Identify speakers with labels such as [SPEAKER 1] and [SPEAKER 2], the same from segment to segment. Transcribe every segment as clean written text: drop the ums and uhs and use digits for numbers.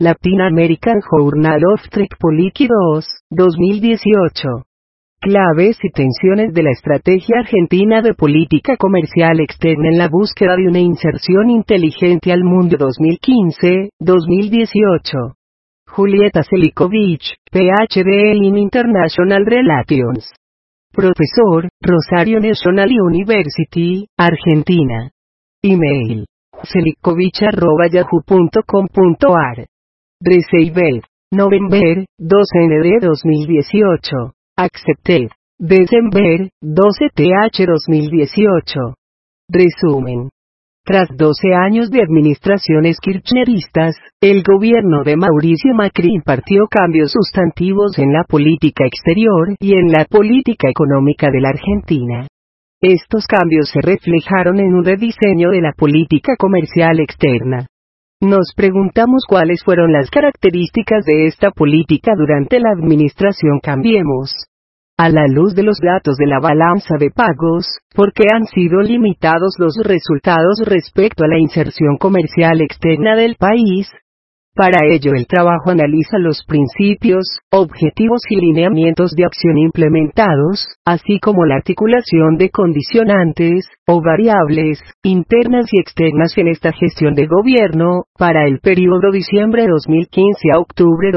[SPEAKER 1] Latin American Journal of Trade Policy 2, 2018. Claves y tensiones de la estrategia argentina de política comercial externa en la búsqueda de una inserción inteligente al mundo 2015-2018. Julieta Selikovic, PhD in International Relations. Profesor, Rosario National University, Argentina. Email: selikovic@yahoo.com.ar. Received: November 12 ND 2018. Accepted: December 12 TH 2018. Resumen. Tras 12 años de administraciones kirchneristas, el gobierno de Mauricio Macri impartió cambios sustantivos en la política exterior y en la política económica de la Argentina. Estos cambios se reflejaron en un rediseño de la política comercial externa. Nos preguntamos cuáles fueron las características de esta política durante la administración Cambiemos. A la luz de los datos de la balanza de pagos, ¿por qué han sido limitados los resultados respecto a la inserción comercial externa del país? Para ello el trabajo analiza los principios, objetivos y lineamientos de acción implementados, así como la articulación de condicionantes, o variables, internas y externas en esta gestión de gobierno, para el periodo diciembre 2015 a octubre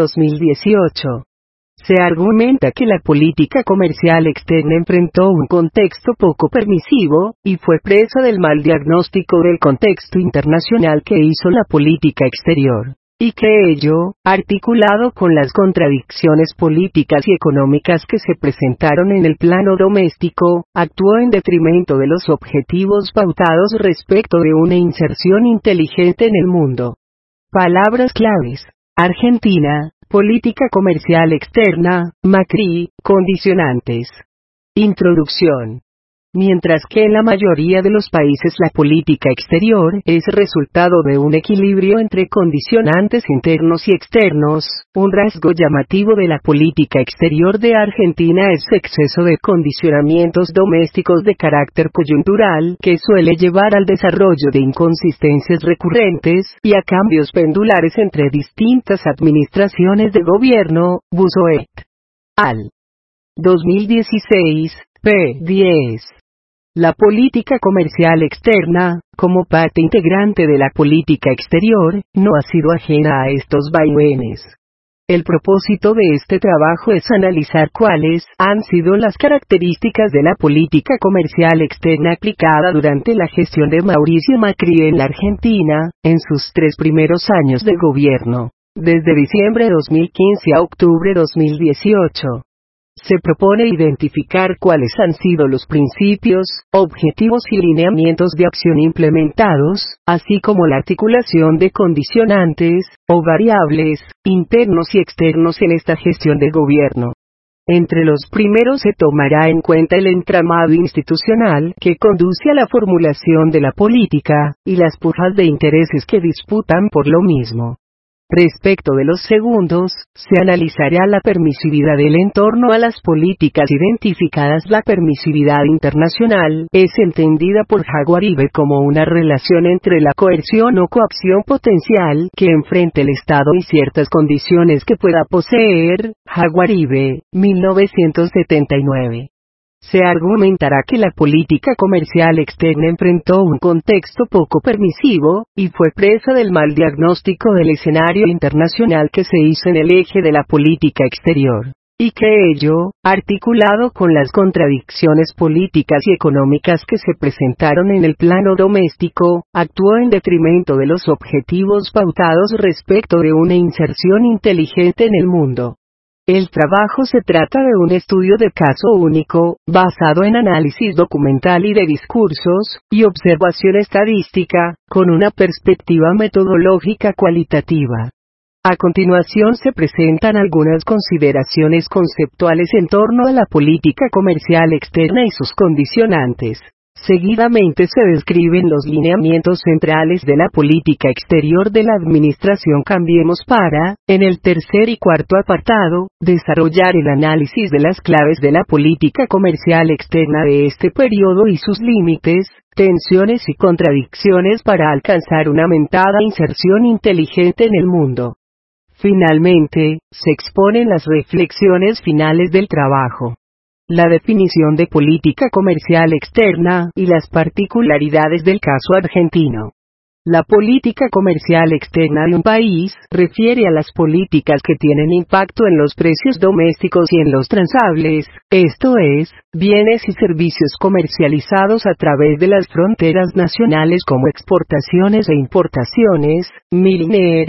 [SPEAKER 1] 2018. Se argumenta que la política comercial externa enfrentó un contexto poco permisivo, y fue presa del mal diagnóstico del contexto internacional que hizo la política exterior, y que ello, articulado con las contradicciones políticas y económicas que se presentaron en el plano doméstico, actuó en detrimento de los objetivos pautados respecto de una inserción inteligente en el mundo. Palabras claves: Argentina, política comercial externa, Macri, condicionantes. Introducción. Mientras que en la mayoría de los países la política exterior es resultado de un equilibrio entre condicionantes internos y externos, un rasgo llamativo de la política exterior de Argentina es su exceso de condicionamientos domésticos de carácter coyuntural que suele llevar al desarrollo de inconsistencias recurrentes y a cambios pendulares entre distintas administraciones de gobierno. Busoet. Al. 2016, p. 10. La política comercial externa, como parte integrante de la política exterior, no ha sido ajena a estos vaivenes. El propósito de este trabajo es analizar cuáles han sido las características de la política comercial externa aplicada durante la gestión de Mauricio Macri en la Argentina, en sus 3 primeros años de gobierno, desde diciembre 2015 a octubre 2018. Se propone identificar cuáles han sido los principios, objetivos y lineamientos de acción implementados, así como la articulación de condicionantes, o variables, internos y externos en esta gestión de gobierno. Entre los primeros se tomará en cuenta el entramado institucional que conduce a la formulación de la política, y las pujas de intereses que disputan por lo mismo. Respecto de los segundos, se analizará la permisividad del entorno a las políticas identificadas. La permisividad internacional es entendida por Jaguaribe como una relación entre la coerción o coacción potencial que enfrente el Estado y ciertas condiciones que pueda poseer. Jaguaribe, 1979. Se argumentará que la política comercial externa enfrentó un contexto poco permisivo, y fue presa del mal diagnóstico del escenario internacional que se hizo en el eje de la política exterior, y que ello, articulado con las contradicciones políticas y económicas que se presentaron en el plano doméstico, actuó en detrimento de los objetivos pautados respecto de una inserción inteligente en el mundo. El trabajo se trata de un estudio de caso único, basado en análisis documental y de discursos, y observación estadística, con una perspectiva metodológica cualitativa. A continuación se presentan algunas consideraciones conceptuales en torno a la política comercial externa y sus condicionantes. Seguidamente se describen los lineamientos centrales de la política exterior de la administración Cambiemos para, en el tercer y cuarto apartado, desarrollar el análisis de las claves de la política comercial externa de este periodo y sus límites, tensiones y contradicciones para alcanzar una aumentada inserción inteligente en el mundo. Finalmente, se exponen las reflexiones finales del trabajo. La definición de política comercial externa y las particularidades del caso argentino. La política comercial externa de un país refiere a las políticas que tienen impacto en los precios domésticos y en los transables, esto es, bienes y servicios comercializados a través de las fronteras nacionales como exportaciones e importaciones. Milner,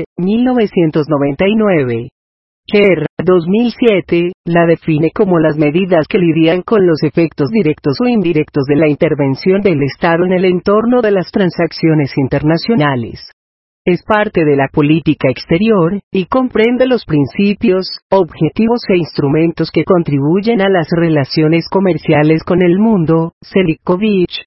[SPEAKER 1] 1999. Kerr, 2007, la define como las medidas que lidian con los efectos directos o indirectos de la intervención del Estado en el entorno de las transacciones internacionales. Es parte de la política exterior, y comprende los principios, objetivos e instrumentos que contribuyen a las relaciones comerciales con el mundo. Selikovic,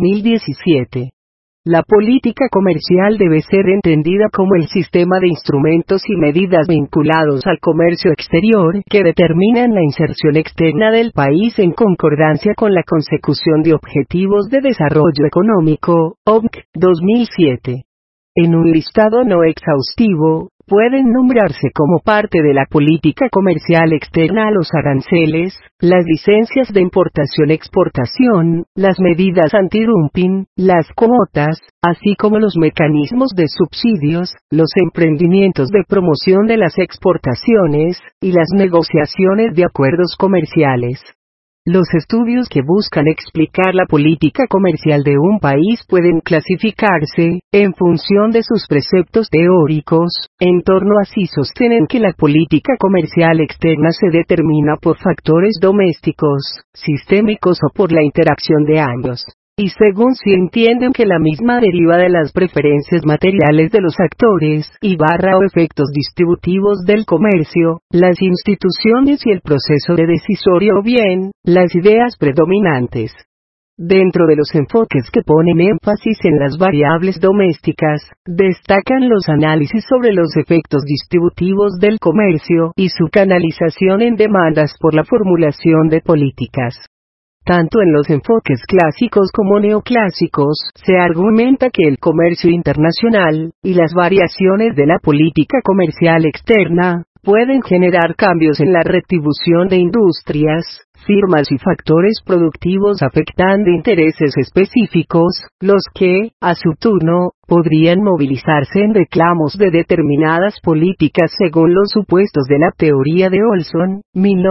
[SPEAKER 1] 2017. La política comercial debe ser entendida como el sistema de instrumentos y medidas vinculados al comercio exterior que determinan la inserción externa del país en concordancia con la consecución de objetivos de desarrollo económico. OMC, 2007. En un listado no exhaustivo, pueden nombrarse como parte de la política comercial externa los aranceles, las licencias de importación-exportación, las medidas antidumping, las cuotas, así como los mecanismos de subsidios, los emprendimientos de promoción de las exportaciones, y las negociaciones de acuerdos comerciales. Los estudios que buscan explicar la política comercial de un país pueden clasificarse, en función de sus preceptos teóricos, en torno a si sostienen que la política comercial externa se determina por factores domésticos, sistémicos o por la interacción de ambos. Y según si entienden que la misma deriva de las preferencias materiales de los actores o efectos distributivos del comercio, las instituciones y el proceso de decisorio o bien, las ideas predominantes. Dentro de los enfoques que ponen énfasis en las variables domésticas, destacan los análisis sobre los efectos distributivos del comercio y su canalización en demandas por la formulación de políticas. Tanto en los enfoques clásicos como neoclásicos, se argumenta que el comercio internacional, y las variaciones de la política comercial externa, pueden generar cambios en la retribución de industrias, firmas y factores productivos afectando intereses específicos, los que, a su turno, podrían movilizarse en reclamos de determinadas políticas según los supuestos de la teoría de Olson,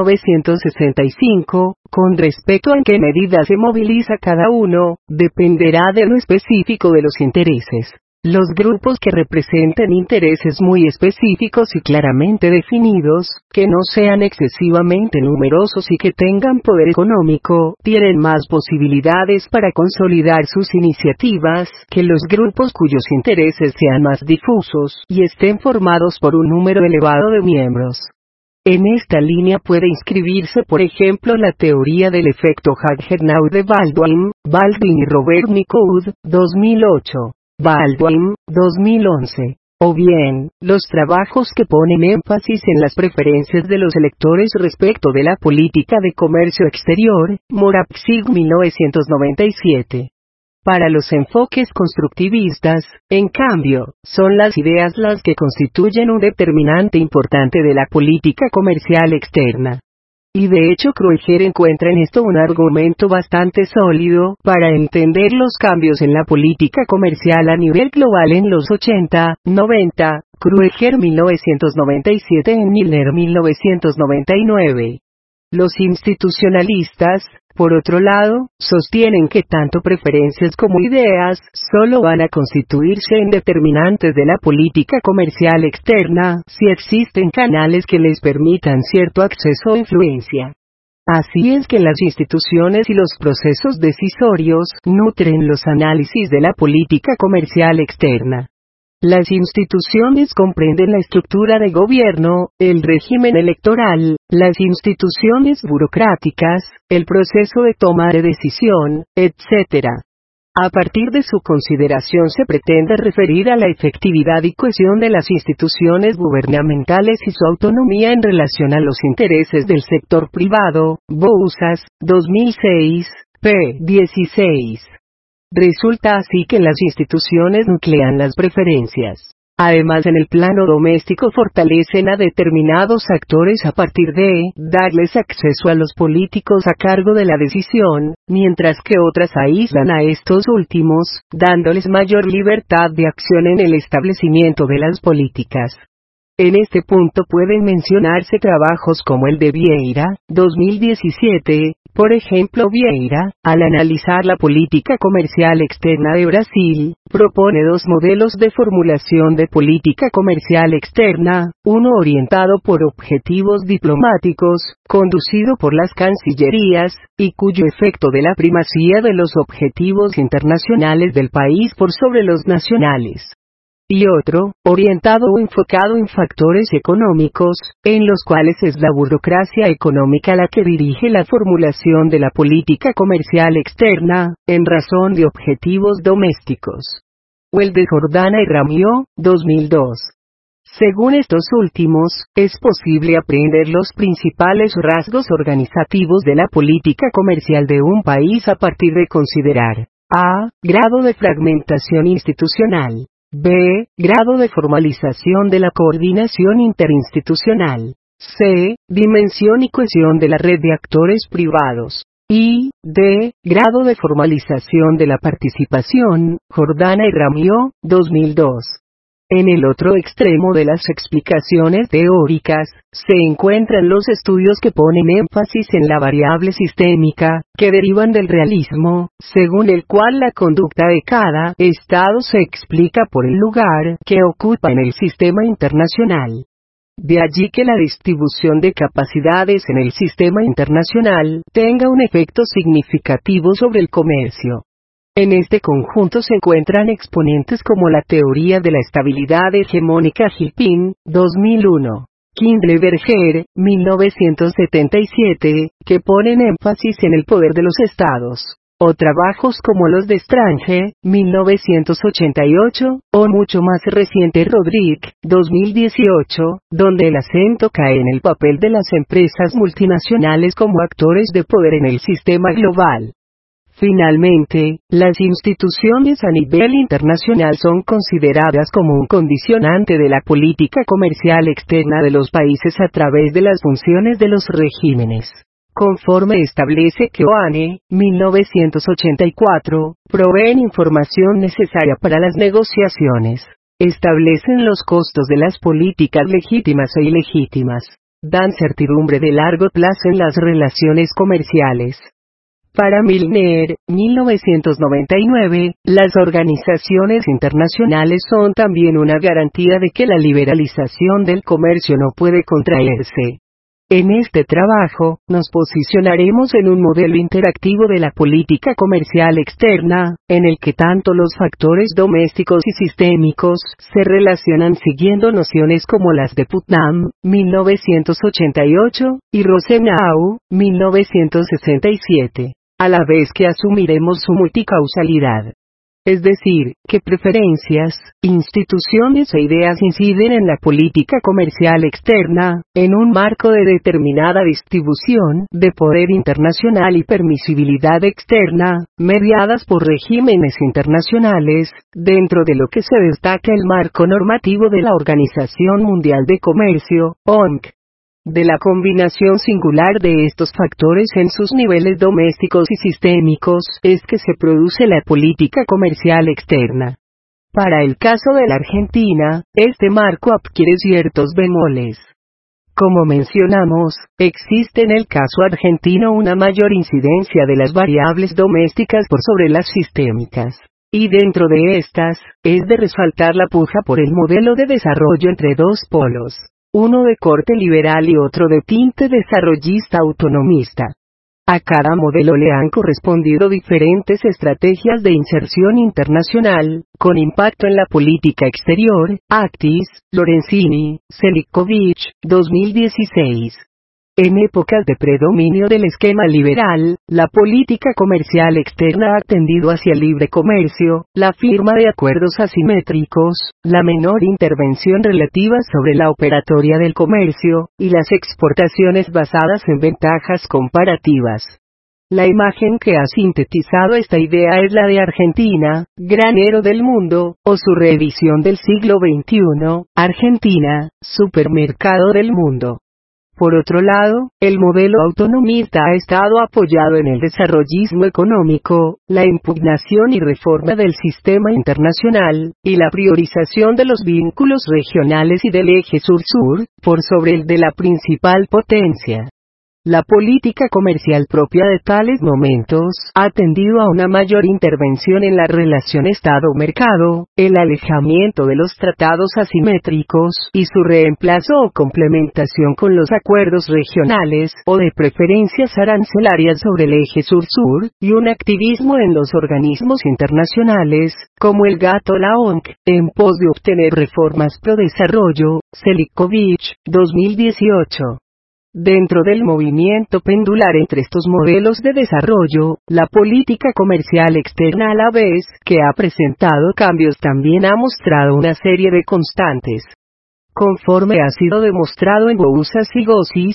[SPEAKER 1] 1965, con respecto a en qué medida se moviliza cada uno, dependerá de lo específico de los intereses. Los grupos que representen intereses muy específicos y claramente definidos, que no sean excesivamente numerosos y que tengan poder económico, tienen más posibilidades para consolidar sus iniciativas que los grupos cuyos intereses sean más difusos y estén formados por un número elevado de miembros. En esta línea puede inscribirse por ejemplo la teoría del efecto Jaggernauth de Baldwin y Robert Nicoud, 2008. Baldwin, 2011. O bien, los trabajos que ponen énfasis en las preferencias de los electores respecto de la política de comercio exterior, Morapsig, 1997. Para los enfoques constructivistas, en cambio, son las ideas las que constituyen un determinante importante de la política comercial externa. Y de hecho Kreuger encuentra en esto un argumento bastante sólido para entender los cambios en la política comercial a nivel global en los 80, 90, Kreuger 1997 en Milner 1999. Los institucionalistas, por otro lado, sostienen que tanto preferencias como ideas solo van a constituirse en determinantes de la política comercial externa si existen canales que les permitan cierto acceso o influencia. Así es que las instituciones y los procesos decisorios nutren los análisis de la política comercial externa. Las instituciones comprenden la estructura de gobierno, el régimen electoral, las instituciones burocráticas, el proceso de toma de decisión, etc. A partir de su consideración se pretende referir a la efectividad y cohesión de las instituciones gubernamentales y su autonomía en relación a los intereses del sector privado. Bouzas, 2006, p. 16. Resulta así que las instituciones nuclean las preferencias. Además, en el plano doméstico fortalecen a determinados actores a partir de darles acceso a los políticos a cargo de la decisión, mientras que otras aíslan a estos últimos, dándoles mayor libertad de acción en el establecimiento de las políticas. En este punto pueden mencionarse trabajos como el de Vieira, 2017, por ejemplo. Vieira, al analizar la política comercial externa de Brasil, propone dos modelos de formulación de política comercial externa, uno orientado por objetivos diplomáticos, conducido por las cancillerías, y cuyo efecto de la primacía de los objetivos internacionales del país por sobre los nacionales. Y otro, orientado o enfocado en factores económicos, en los cuales es la burocracia económica la que dirige la formulación de la política comercial externa, en razón de objetivos domésticos. O el de Jordana y Ramió, 2002. Según estos últimos, es posible aprender los principales rasgos organizativos de la política comercial de un país a partir de considerar: a. Grado de fragmentación institucional. B. Grado de formalización de la coordinación interinstitucional. C. Dimensión y cohesión de la red de actores privados. Y D. Grado de formalización de la participación. Jordana y Ramió, 2002. En el otro extremo de las explicaciones teóricas, se encuentran los estudios que ponen énfasis en la variable sistémica, que derivan del realismo, según el cual la conducta de cada Estado se explica por el lugar que ocupa en el sistema internacional. De allí que la distribución de capacidades en el sistema internacional tenga un efecto significativo sobre el comercio. En este conjunto se encuentran exponentes como la teoría de la estabilidad hegemónica Gilpin, 2001, Kindleberger, 1977, que ponen énfasis en el poder de los estados, o trabajos como los de Strange, 1988, o mucho más reciente Rodríguez, 2018, donde el acento cae en el papel de las empresas multinacionales como actores de poder en el sistema global. Finalmente, las instituciones a nivel internacional son consideradas como un condicionante de la política comercial externa de los países a través de las funciones de los regímenes. Conforme establece Keohane, 1984, proveen información necesaria para las negociaciones, establecen los costos de las políticas legítimas e ilegítimas, dan certidumbre de largo plazo en las relaciones comerciales. Para Milner, 1999, las organizaciones internacionales son también una garantía de que la liberalización del comercio no puede contraerse. En este trabajo, nos posicionaremos en un modelo interactivo de la política comercial externa, en el que tanto los factores domésticos y sistémicos se relacionan siguiendo nociones como las de Putnam, 1988, y Rosenau, 1967. A la vez que asumiremos su multicausalidad. Es decir, que preferencias, instituciones e ideas inciden en la política comercial externa, en un marco de determinada distribución de poder internacional y permisibilidad externa, mediadas por regímenes internacionales, dentro de lo que se destaca el marco normativo de la Organización Mundial de Comercio, OMC. De la combinación singular de estos factores en sus niveles domésticos y sistémicos es que se produce la política comercial externa. Para el caso de la Argentina, este marco adquiere ciertos bemoles. Como mencionamos, existe en el caso argentino una mayor incidencia de las variables domésticas por sobre las sistémicas. Y dentro de estas, es de resaltar la puja por el modelo de desarrollo entre dos polos. Uno de corte liberal y otro de tinte desarrollista autonomista. A cada modelo le han correspondido diferentes estrategias de inserción internacional, con impacto en la política exterior. Actis, Lorenzini, Selikovich, 2016. En épocas de predominio del esquema liberal, la política comercial externa ha tendido hacia el libre comercio, la firma de acuerdos asimétricos, la menor intervención relativa sobre la operatoria del comercio, y las exportaciones basadas en ventajas comparativas. La imagen que ha sintetizado esta idea es la de Argentina, granero del mundo, o su reedición del siglo XXI, Argentina, supermercado del mundo. Por otro lado, el modelo autonomista ha estado apoyado en el desarrollismo económico, la impugnación y reforma del sistema internacional, y la priorización de los vínculos regionales y del eje sur-sur, por sobre el de la principal potencia. La política comercial propia de tales momentos ha tendido a una mayor intervención en la relación Estado-mercado, el alejamiento de los tratados asimétricos y su reemplazo o complementación con los acuerdos regionales o de preferencias arancelarias sobre el eje sur-sur, y un activismo en los organismos internacionales, como el GATT o la OMC, en pos de obtener reformas pro desarrollo. Selikovic, 2018. Dentro del movimiento pendular entre estos modelos de desarrollo, la política comercial externa, a la vez que ha presentado cambios, también ha mostrado una serie de constantes. Conforme ha sido demostrado en Bouzas y Gossis,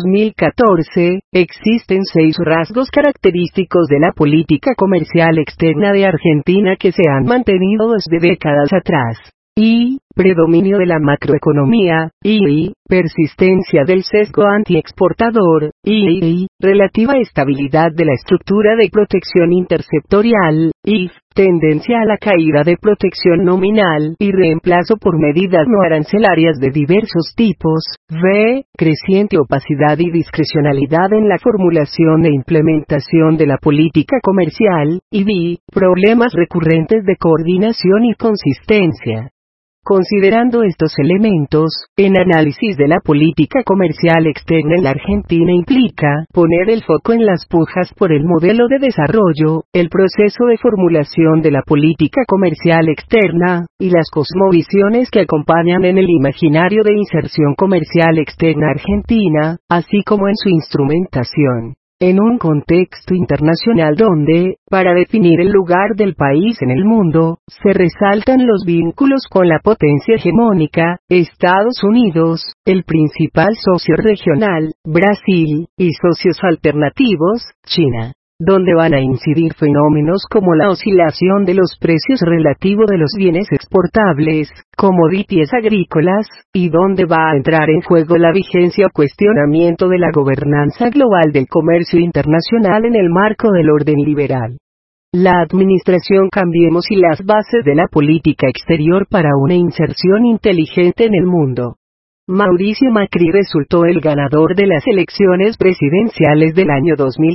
[SPEAKER 1] 2014, existen 6 rasgos característicos de la política comercial externa de Argentina que se han mantenido desde décadas atrás. Y, predominio de la macroeconomía, y, persistencia del sesgo antiexportador, y, relativa estabilidad de la estructura de protección intersectorial, y, tendencia a la caída de protección nominal y reemplazo por medidas no arancelarias de diversos tipos, v, creciente opacidad y discrecionalidad en la formulación e implementación de la política comercial, y v, problemas recurrentes de coordinación y consistencia. Considerando estos elementos, el análisis de la política comercial externa en la Argentina implica poner el foco en las pujas por el modelo de desarrollo, el proceso de formulación de la política comercial externa, y las cosmovisiones que acompañan en el imaginario de inserción comercial externa argentina, así como en su instrumentación. En un contexto internacional donde, para definir el lugar del país en el mundo, se resaltan los vínculos con la potencia hegemónica, Estados Unidos, el principal socio regional, Brasil, y socios alternativos, China. Donde van a incidir fenómenos como la oscilación de los precios relativos de los bienes exportables, commodities agrícolas, y donde va a entrar en juego la vigencia o cuestionamiento de la gobernanza global del comercio internacional en el marco del orden liberal. La administración Cambiemos y las bases de la política exterior para una inserción inteligente en el mundo. Mauricio Macri resultó el ganador de las elecciones presidenciales del año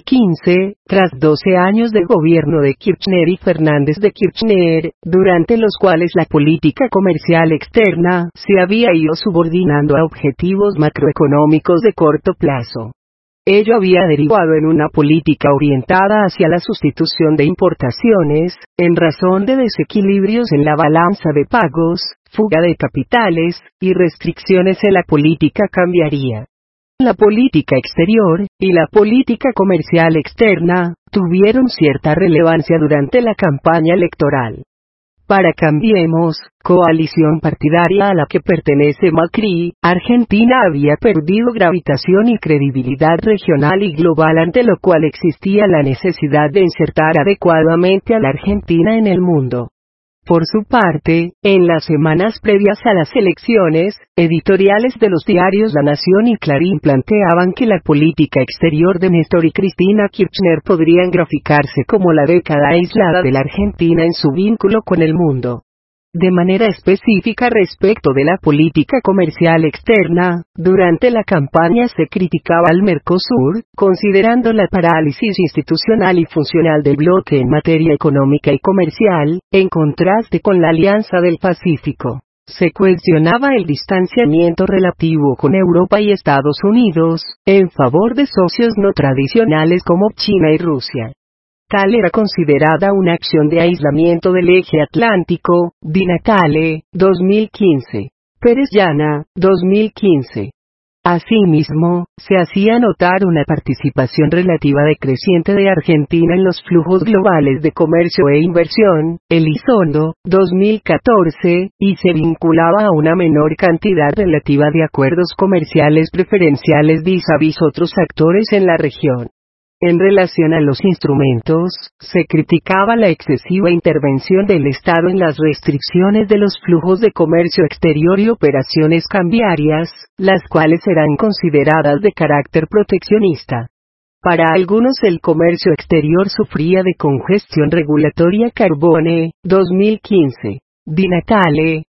[SPEAKER 1] 2015, tras 12 años de gobierno de Kirchner y Fernández de Kirchner, durante los cuales la política comercial externa se había ido subordinando a objetivos macroeconómicos de corto plazo. Ello había derivado en una política orientada hacia la sustitución de importaciones, en razón de desequilibrios en la balanza de pagos, fuga de capitales, y restricciones en la política cambiaria. La política exterior, y la política comercial externa, tuvieron cierta relevancia durante la campaña electoral. Para Cambiemos, coalición partidaria a la que pertenece Macri, Argentina había perdido gravitación y credibilidad regional y global, ante lo cual existía la necesidad de insertar adecuadamente a la Argentina en el mundo. Por su parte, en las semanas previas a las elecciones, editoriales de los diarios La Nación y Clarín planteaban que la política exterior de Néstor y Cristina Kirchner podrían graficarse como la década aislada de la Argentina en su vínculo con el mundo. De manera específica respecto de la política comercial externa, durante la campaña se criticaba al Mercosur, considerando la parálisis institucional y funcional del bloque en materia económica y comercial, en contraste con la Alianza del Pacífico. Se cuestionaba el distanciamiento relativo con Europa y Estados Unidos, en favor de socios no tradicionales como China y Rusia. Tal era considerada una acción de aislamiento del eje atlántico. Di Natale, 2015. Pérez Llana, 2015. Asimismo, se hacía notar una participación relativa decreciente de Argentina en los flujos globales de comercio e inversión, Elizondo, 2014, y se vinculaba a una menor cantidad relativa de acuerdos comerciales preferenciales vis-a-vis otros actores en la región. En relación a los instrumentos, se criticaba la excesiva intervención del Estado en las restricciones de los flujos de comercio exterior y operaciones cambiarias, las cuales eran consideradas de carácter proteccionista. Para algunos el comercio exterior sufría de congestión regulatoria. Carbone, 2015. Di Natale,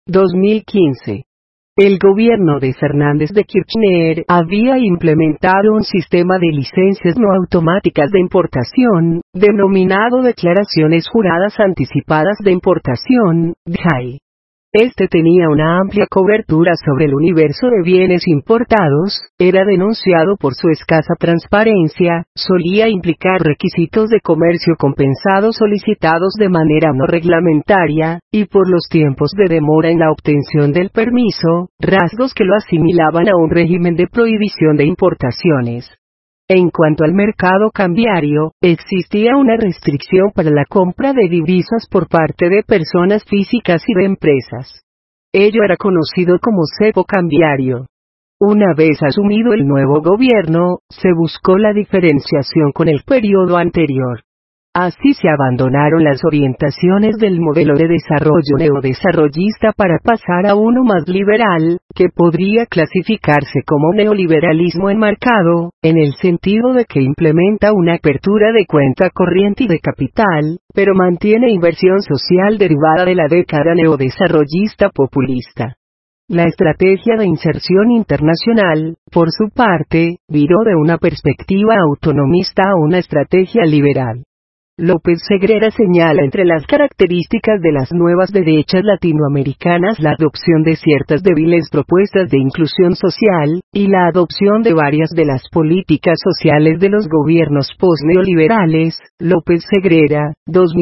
[SPEAKER 1] 2015. El gobierno de Fernández de Kirchner había implementado un sistema de licencias no automáticas de importación, denominado Declaraciones Juradas Anticipadas de Importación, DJI. Este tenía una amplia cobertura sobre el universo de bienes importados, era denunciado por su escasa transparencia, solía implicar requisitos de comercio compensados solicitados de manera no reglamentaria, y por los tiempos de demora en la obtención del permiso, rasgos que lo asimilaban a un régimen de prohibición de importaciones. En cuanto al mercado cambiario, existía una restricción para la compra de divisas por parte de personas físicas y de empresas. Ello era conocido como cepo cambiario. Una vez asumido el nuevo gobierno, se buscó la diferenciación con el periodo anterior. Así se abandonaron las orientaciones del modelo de desarrollo neodesarrollista para pasar a uno más liberal, que podría clasificarse como neoliberalismo enmarcado, en el sentido de que implementa una apertura de cuenta corriente y de capital, pero mantiene inversión social derivada de la década neodesarrollista populista. La estrategia de inserción internacional, por su parte, viró de una perspectiva autonomista a una estrategia liberal. López Segrera señala entre las características de las nuevas derechas latinoamericanas la adopción de ciertas débiles propuestas de inclusión social, y la adopción de varias de las políticas sociales de los gobiernos postneoliberales. López Segrera,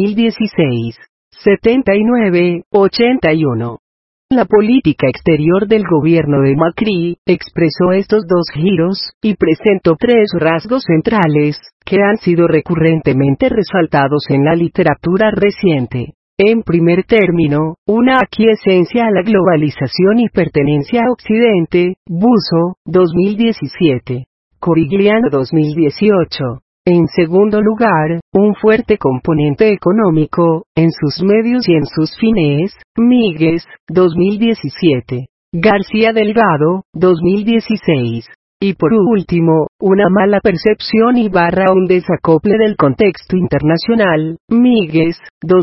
[SPEAKER 1] 2016. 79-81. La política exterior del gobierno de Macri expresó estos dos giros, y presentó tres rasgos centrales, que han sido recurrentemente resaltados en la literatura reciente. En primer término, una aquiescencia a la globalización y pertenencia a Occidente. Busso, 2017. Corigliano, 2018. En segundo lugar, un fuerte componente económico, en sus medios y en sus fines. Míguez, 2017. García Delgado, 2016. Y por último, una mala percepción y un desacople del contexto internacional. Míguez,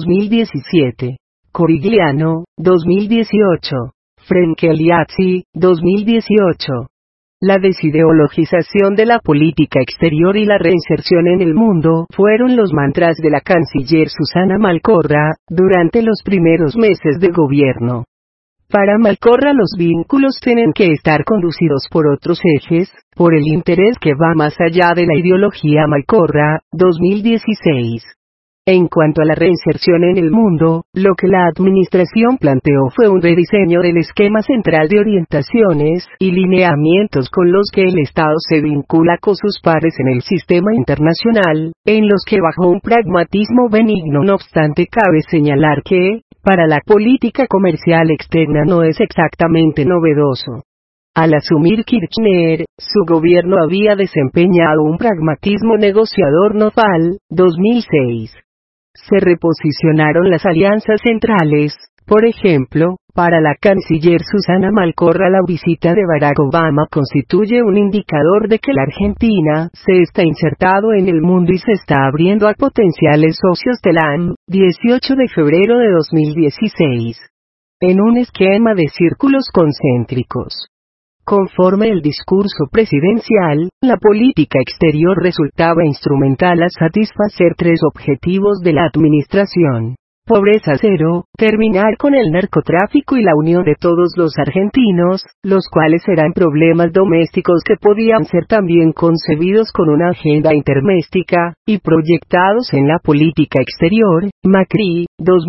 [SPEAKER 1] 2017. Corigliano, 2018. Franchelliazzi, 2018. La desideologización de la política exterior y la reinserción en el mundo fueron los mantras de la canciller Susana Malcorra, durante los primeros meses de gobierno. Para Malcorra los vínculos tienen que estar conducidos por otros ejes, por el interés que va más allá de la ideología. Malcorra, 2016. En cuanto a la reinserción en el mundo, lo que la administración planteó fue un rediseño del esquema central de orientaciones y lineamientos con los que el Estado se vincula con sus pares en el sistema internacional, en los que bajo un pragmatismo benigno. No obstante, cabe señalar que, para la política comercial externa no es exactamente novedoso. Al asumir Kirchner, su gobierno había desempeñado un pragmatismo negociador nodal. 2006. Se reposicionaron las alianzas centrales. Por ejemplo, para la canciller Susana Malcorra la visita de Barack Obama constituye un indicador de que la Argentina se está insertado en el mundo y se está abriendo a potenciales socios. TELAM, 18 de febrero de 2016. En un esquema de círculos concéntricos. Conforme el discurso presidencial, la política exterior resultaba instrumental a satisfacer tres objetivos de la administración. Pobreza cero, terminar con el narcotráfico y la unión de todos los argentinos, los cuales eran problemas domésticos que podían ser también concebidos con una agenda interméstica, y proyectados en la política exterior. Macri,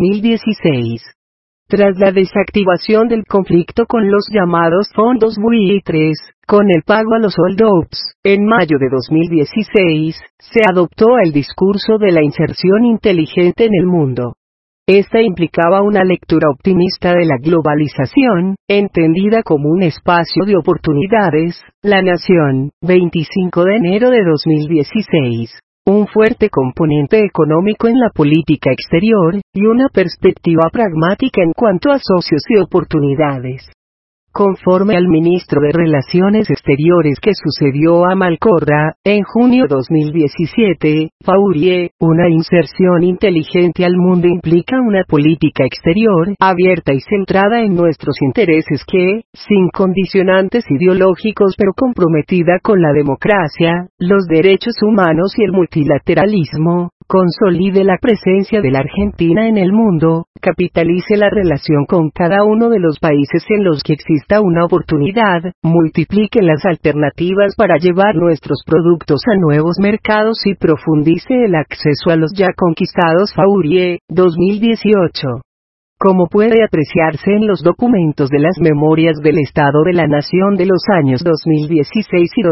[SPEAKER 1] 2016. Tras la desactivación del conflicto con los llamados fondos buitres, con el pago a los holdups, en mayo de 2016, se adoptó el discurso de la inserción inteligente en el mundo. Esta implicaba una lectura optimista de la globalización, entendida como un espacio de oportunidades. La Nación, 25 de enero de 2016. un fuerte componente económico en la política exterior, y una perspectiva pragmática en cuanto a socios y oportunidades. Conforme al ministro de Relaciones Exteriores que sucedió a Malcorra, en junio 2017, Faurier, una inserción inteligente al mundo implica una política exterior abierta y centrada en nuestros intereses que, sin condicionantes ideológicos pero comprometida con la democracia, los derechos humanos y el multilateralismo, consolide la presencia de la Argentina en el mundo, capitalice la relación con cada uno de los países en los que exista una oportunidad, multiplique las alternativas para llevar nuestros productos a nuevos mercados y profundice el acceso a los ya conquistados. Faurier, 2018. Como puede apreciarse en los documentos de las Memorias del Estado de la Nación de los años 2016 y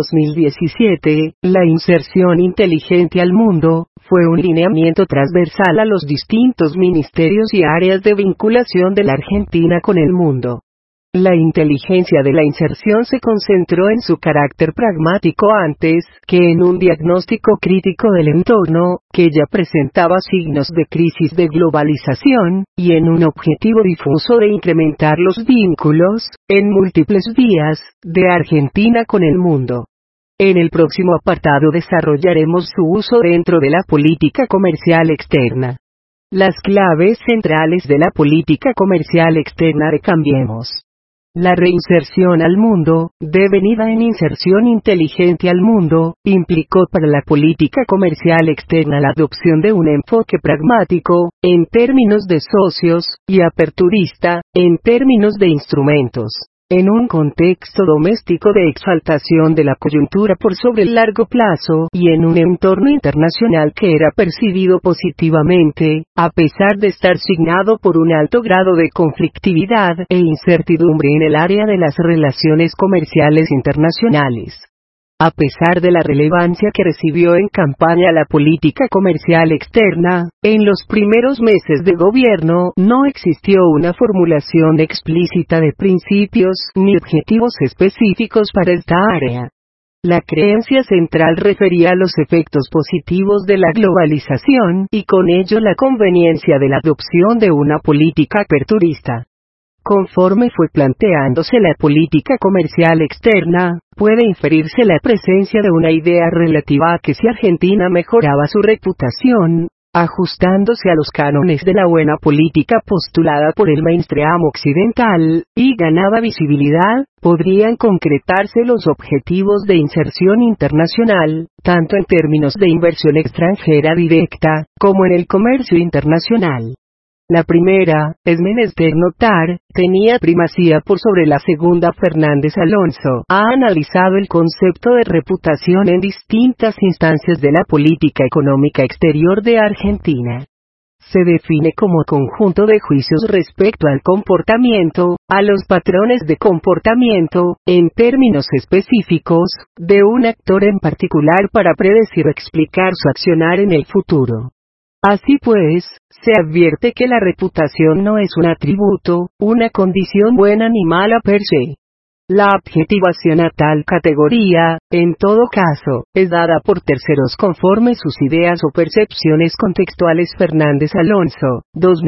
[SPEAKER 1] 2017, la inserción inteligente al mundo fue un lineamiento transversal a los distintos ministerios y áreas de vinculación de la Argentina con el mundo. La inteligencia de la inserción se concentró en su carácter pragmático antes que en un diagnóstico crítico del entorno, que ya presentaba signos de crisis de globalización, y en un objetivo difuso de incrementar los vínculos, en múltiples vías, de Argentina con el mundo. En el próximo apartado desarrollaremos su uso dentro de la política comercial externa. Las claves centrales de la política comercial externa de Cambiemos. La reinserción al mundo, devenida en inserción inteligente al mundo, implicó para la política comercial externa la adopción de un enfoque pragmático, en términos de socios, y aperturista, en términos de instrumentos. En un contexto doméstico de exaltación de la coyuntura por sobre el largo plazo y en un entorno internacional que era percibido positivamente, a pesar de estar signado por un alto grado de conflictividad e incertidumbre en el área de las relaciones comerciales internacionales. A pesar de la relevancia que recibió en campaña la política comercial externa, en los primeros meses de gobierno no existió una formulación explícita de principios ni objetivos específicos para esta área. La creencia central refería a los efectos positivos de la globalización y con ello la conveniencia de la adopción de una política aperturista. Conforme fue planteándose la política comercial externa, puede inferirse la presencia de una idea relativa a que si Argentina mejoraba su reputación, ajustándose a los cánones de la buena política postulada por el mainstream occidental, y ganaba visibilidad, podrían concretarse los objetivos de inserción internacional, tanto en términos de inversión extranjera directa, como en el comercio internacional. La primera, es menester notar, tenía primacía por sobre la segunda. Fernández Alonso ha analizado el concepto de reputación en distintas instancias de la política económica exterior de Argentina. Se define como conjunto de juicios respecto al comportamiento, a los patrones de comportamiento, en términos específicos, de un actor en particular para predecir o explicar su accionar en el futuro. Así pues, se advierte que la reputación no es un atributo, una condición buena ni mala per se. La adjetivación a tal categoría, en todo caso, es dada por terceros conforme sus ideas o percepciones contextuales. Fernández Alonso,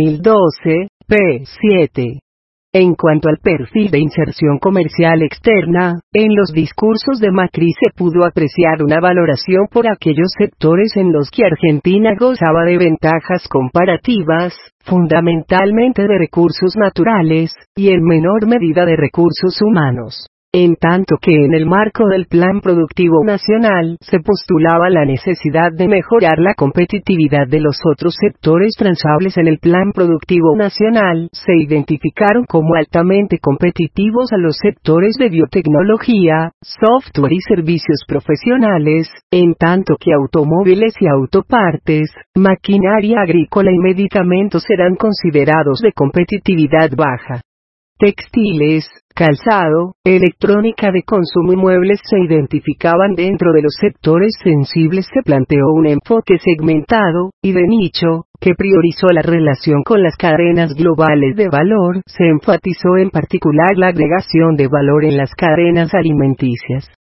[SPEAKER 1] 2012, p. 7. En cuanto al perfil de inserción comercial externa, en los discursos de Macri se pudo apreciar una valoración por aquellos sectores en los que Argentina gozaba de ventajas comparativas, fundamentalmente de recursos naturales, y en menor medida de recursos humanos. En tanto que en el marco del Plan Productivo Nacional se postulaba la necesidad de mejorar la competitividad de los otros sectores transables. En el Plan Productivo Nacional se identificaron como altamente competitivos a los sectores de biotecnología, software y servicios profesionales, en tanto que automóviles y autopartes, maquinaria agrícola y medicamentos eran considerados de competitividad baja. Textiles, calzado, electrónica de consumo y muebles se identificaban dentro de los sectores sensibles. Se planteó un enfoque segmentado, y de nicho, que priorizó la relación con las cadenas globales de valor. Se enfatizó en particular la agregación de valor en las cadenas alimenticias.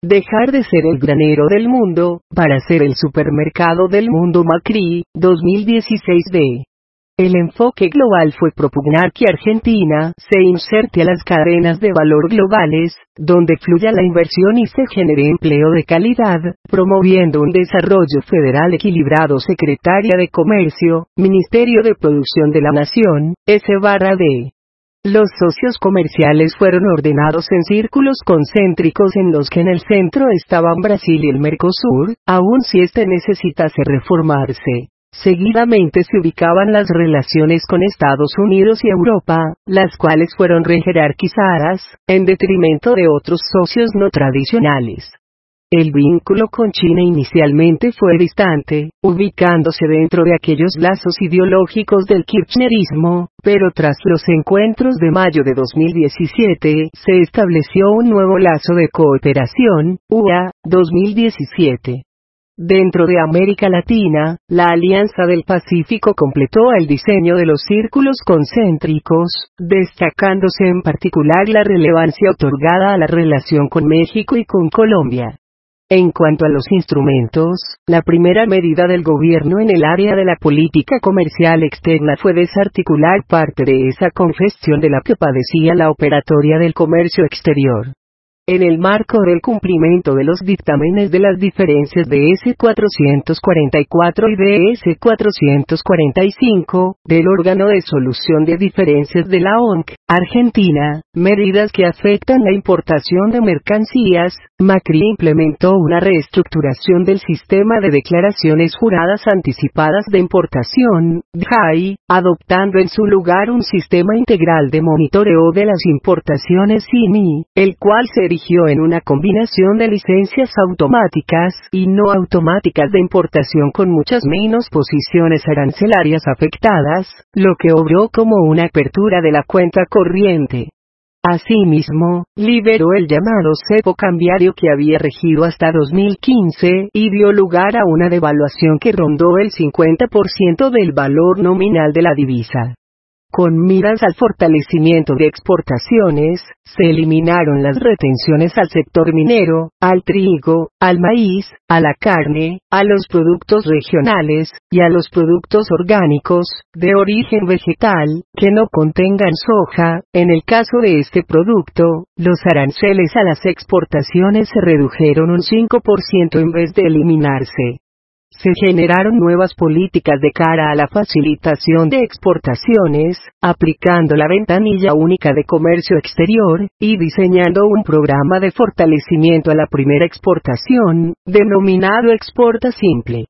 [SPEAKER 1] Dejar de ser el granero del mundo, para ser el supermercado del mundo. Macri, 2016 El enfoque global fue propugnar que Argentina se inserte a las cadenas de valor globales, donde fluya la inversión y se genere empleo de calidad, promoviendo un desarrollo federal equilibrado. Secretaría de Comercio, Ministerio de Producción de la Nación, S.D. Los socios comerciales fueron ordenados en círculos concéntricos en los que en el centro estaban Brasil y el Mercosur, aun si este necesitase reformarse. Seguidamente se ubicaban las relaciones con Estados Unidos y Europa, las cuales fueron rejerarquizadas, en detrimento de otros socios no tradicionales. El vínculo con China inicialmente fue distante, ubicándose dentro de aquellos lazos ideológicos del kirchnerismo, pero tras los encuentros de mayo de 2017 se estableció un nuevo lazo de cooperación, UA, 2017. Dentro de América Latina, la Alianza del Pacífico completó el diseño de los círculos concéntricos, destacándose en particular la relevancia otorgada a la relación con México y con Colombia. En cuanto a los instrumentos, la primera medida del gobierno en el área de la política comercial externa fue desarticular parte de esa congestión de la que padecía la operatoria del comercio exterior. En el marco del cumplimiento de los dictámenes de las diferencias de S-444 y de S-445, del órgano de solución de diferencias de la ONC, Argentina, medidas que afectan la importación de mercancías, Macri implementó una reestructuración del sistema de declaraciones juradas anticipadas de importación, DJI, adoptando en su lugar un sistema integral de monitoreo de las importaciones SIMI, el cual se erigió en una combinación de licencias automáticas y no automáticas de importación con muchas menos posiciones arancelarias afectadas, lo que obró como una apertura de la cuenta corriente. Asimismo, liberó el llamado cepo cambiario que había regido hasta 2015 y dio lugar a una devaluación que rondó el 50% del valor nominal de la divisa. Con miras al fortalecimiento de exportaciones, se eliminaron las retenciones al sector minero, al trigo, al maíz, a la carne, a los productos regionales, y a los productos orgánicos, de origen vegetal, que no contengan soja. En el caso de este producto, los aranceles a las exportaciones se redujeron un 5% en vez de eliminarse. Se generaron nuevas políticas de cara a la facilitación de exportaciones, aplicando la ventanilla única de comercio exterior, y diseñando un programa de fortalecimiento a la primera exportación, denominado Exporta Simple.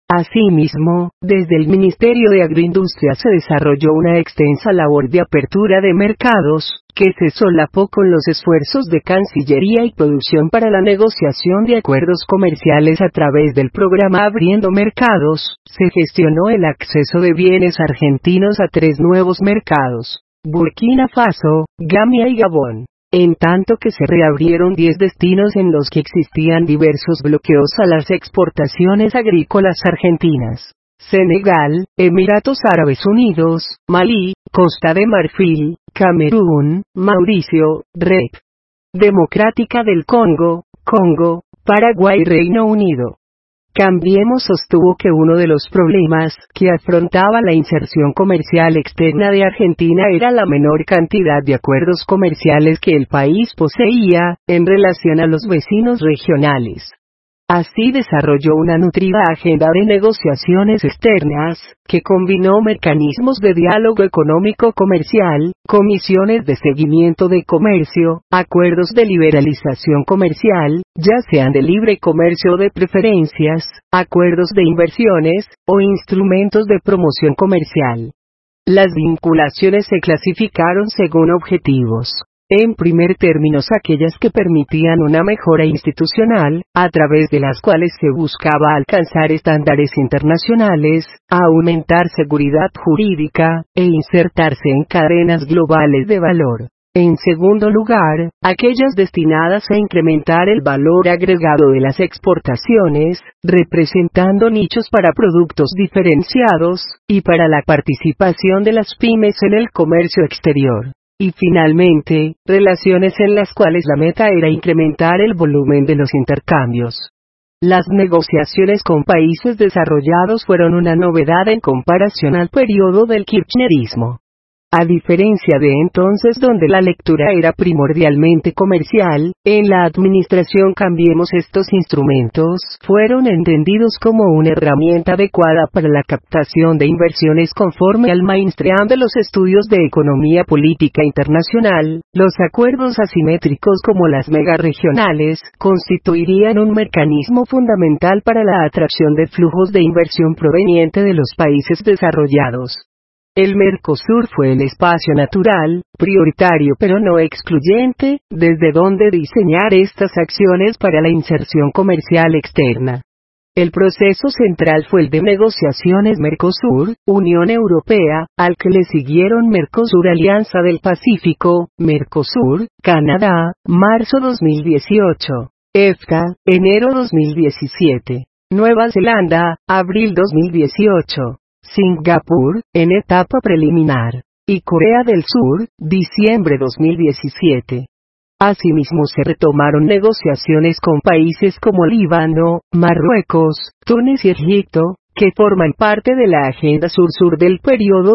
[SPEAKER 1] Asimismo, desde el Ministerio de Agroindustria se desarrolló una extensa labor de apertura de mercados, que se solapó con los esfuerzos de Cancillería y Producción para la negociación de acuerdos comerciales a través del programa Abriendo Mercados. Se gestionó el acceso de bienes argentinos a 3 nuevos mercados: Burkina Faso, Gambia y Gabón. En tanto que se reabrieron 10 destinos en los que existían diversos bloqueos a las exportaciones agrícolas argentinas: Senegal, Emiratos Árabes Unidos, Malí, Costa de Marfil, Camerún, Mauricio, Rep. Democrática del Congo, Congo, Paraguay y Reino Unido. Cambiemos sostuvo que uno de los problemas que afrontaba la inserción comercial externa de Argentina era la menor cantidad de acuerdos comerciales que el país poseía, en relación a los vecinos regionales. Así desarrolló una nutrida agenda de negociaciones externas, que combinó mecanismos de diálogo económico-comercial, comisiones de seguimiento de comercio, acuerdos de liberalización comercial, ya sean de libre comercio o de preferencias, acuerdos de inversiones, o instrumentos de promoción comercial. Las vinculaciones se clasificaron según objetivos. En primer términos, aquellas que permitían una mejora institucional, a través de las cuales se buscaba alcanzar estándares internacionales, aumentar seguridad jurídica, e insertarse en cadenas globales de valor. En segundo lugar, aquellas destinadas a incrementar el valor agregado de las exportaciones, representando nichos para productos diferenciados, y para la participación de las pymes en el comercio exterior. Y finalmente, relaciones en las cuales la meta era incrementar el volumen de los intercambios. Las negociaciones con países desarrollados fueron una novedad en comparación al periodo del kirchnerismo. A diferencia de entonces donde la lectura era primordialmente comercial, en la administración Cambiemos estos instrumentos fueron entendidos como una herramienta adecuada para la captación de inversiones conforme al mainstream de los estudios de economía política internacional. Los acuerdos asimétricos como las megaregionales constituirían un mecanismo fundamental para la atracción de flujos de inversión proveniente de los países desarrollados. El Mercosur fue el espacio natural, prioritario pero no excluyente, desde donde diseñar estas acciones para la inserción comercial externa. El proceso central fue el de negociaciones Mercosur, Unión Europea, al que le siguieron Mercosur Alianza del Pacífico, Mercosur, Canadá, marzo 2018, EFTA, enero 2017, Nueva Zelanda, abril 2018. Singapur, en etapa preliminar, y Corea del Sur, diciembre 2017. Asimismo se retomaron negociaciones con países como Líbano, Marruecos, Túnez y Egipto, que forman parte de la Agenda Sur-Sur del periodo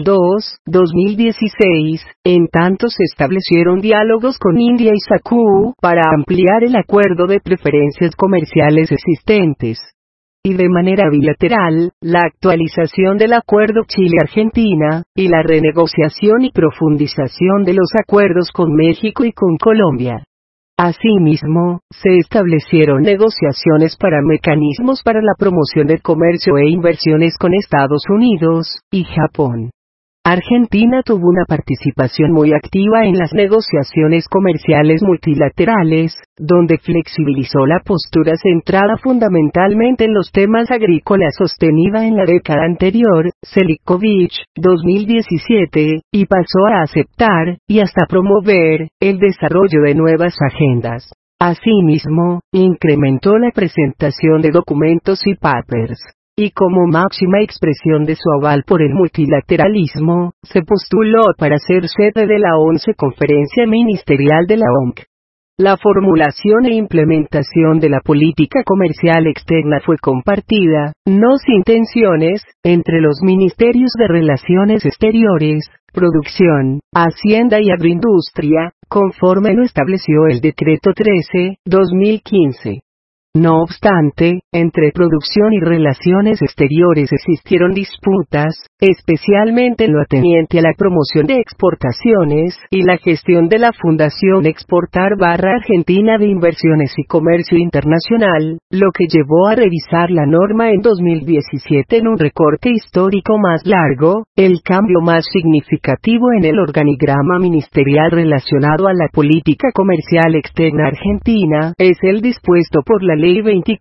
[SPEAKER 1] 2002-2016, en tanto se establecieron diálogos con India y SACU para ampliar el acuerdo de preferencias comerciales existentes. Y de manera bilateral, la actualización del acuerdo Chile-Argentina, y la renegociación y profundización de los acuerdos con México y con Colombia. Asimismo, se establecieron negociaciones para mecanismos para la promoción del comercio e inversiones con Estados Unidos y Japón. Argentina tuvo una participación muy activa en las negociaciones comerciales multilaterales, donde flexibilizó la postura centrada fundamentalmente en los temas agrícolas sostenida en la década anterior, Selikovic, 2017, y pasó a aceptar, y hasta promover, el desarrollo de nuevas agendas. Asimismo, incrementó la presentación de documentos y papers. Y como máxima expresión de su aval por el multilateralismo, se postuló para ser sede de la 11ª Conferencia Ministerial de la OMC. La formulación e implementación de la política comercial externa fue compartida, no sin tensiones, entre los ministerios de Relaciones Exteriores, Producción, Hacienda y Agroindustria, conforme lo estableció el Decreto 13/2015. No obstante, entre producción y relaciones exteriores existieron disputas, especialmente en lo ateniente a la promoción de exportaciones y la gestión de la Fundación Exportar/Argentina de Inversiones y Comercio Internacional, lo que llevó a revisar la norma en 2017 en un recorte histórico más largo. El cambio más significativo en el organigrama ministerial relacionado a la política comercial externa argentina es el dispuesto por la Ley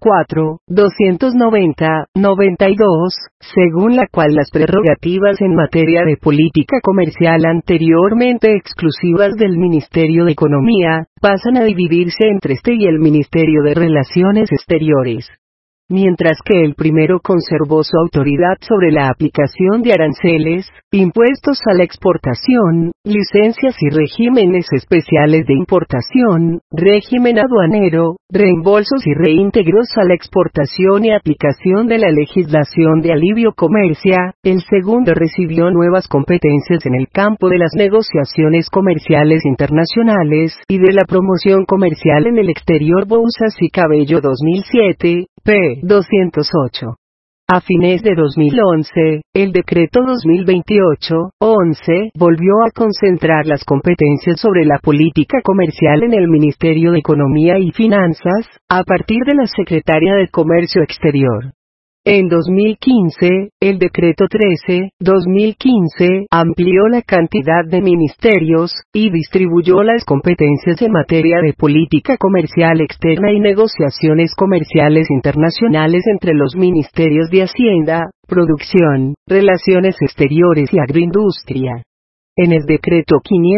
[SPEAKER 1] 24.290/92, según la cual las prerrogativas en materia de política comercial anteriormente exclusivas del Ministerio de Economía, pasan a dividirse entre este y el Ministerio de Relaciones Exteriores. Mientras que el primero conservó su autoridad sobre la aplicación de aranceles, impuestos a la exportación, licencias y regímenes especiales de importación, régimen aduanero, reembolsos y reintegros a la exportación y aplicación de la legislación de alivio comercia, el segundo recibió nuevas competencias en el campo de las negociaciones comerciales internacionales y de la promoción comercial en el exterior. Bouzas y Cabello 2007, p. 208. A fines de 2011, el Decreto 2028-11 volvió a concentrar las competencias sobre la política comercial en el Ministerio de Economía y Finanzas, a partir de la Secretaría de Comercio Exterior. En 2015, el Decreto 13/2015 amplió la cantidad de ministerios, y distribuyó las competencias en materia de política comercial externa y negociaciones comerciales internacionales entre los ministerios de Hacienda, Producción, Relaciones Exteriores y Agroindustria. En el decreto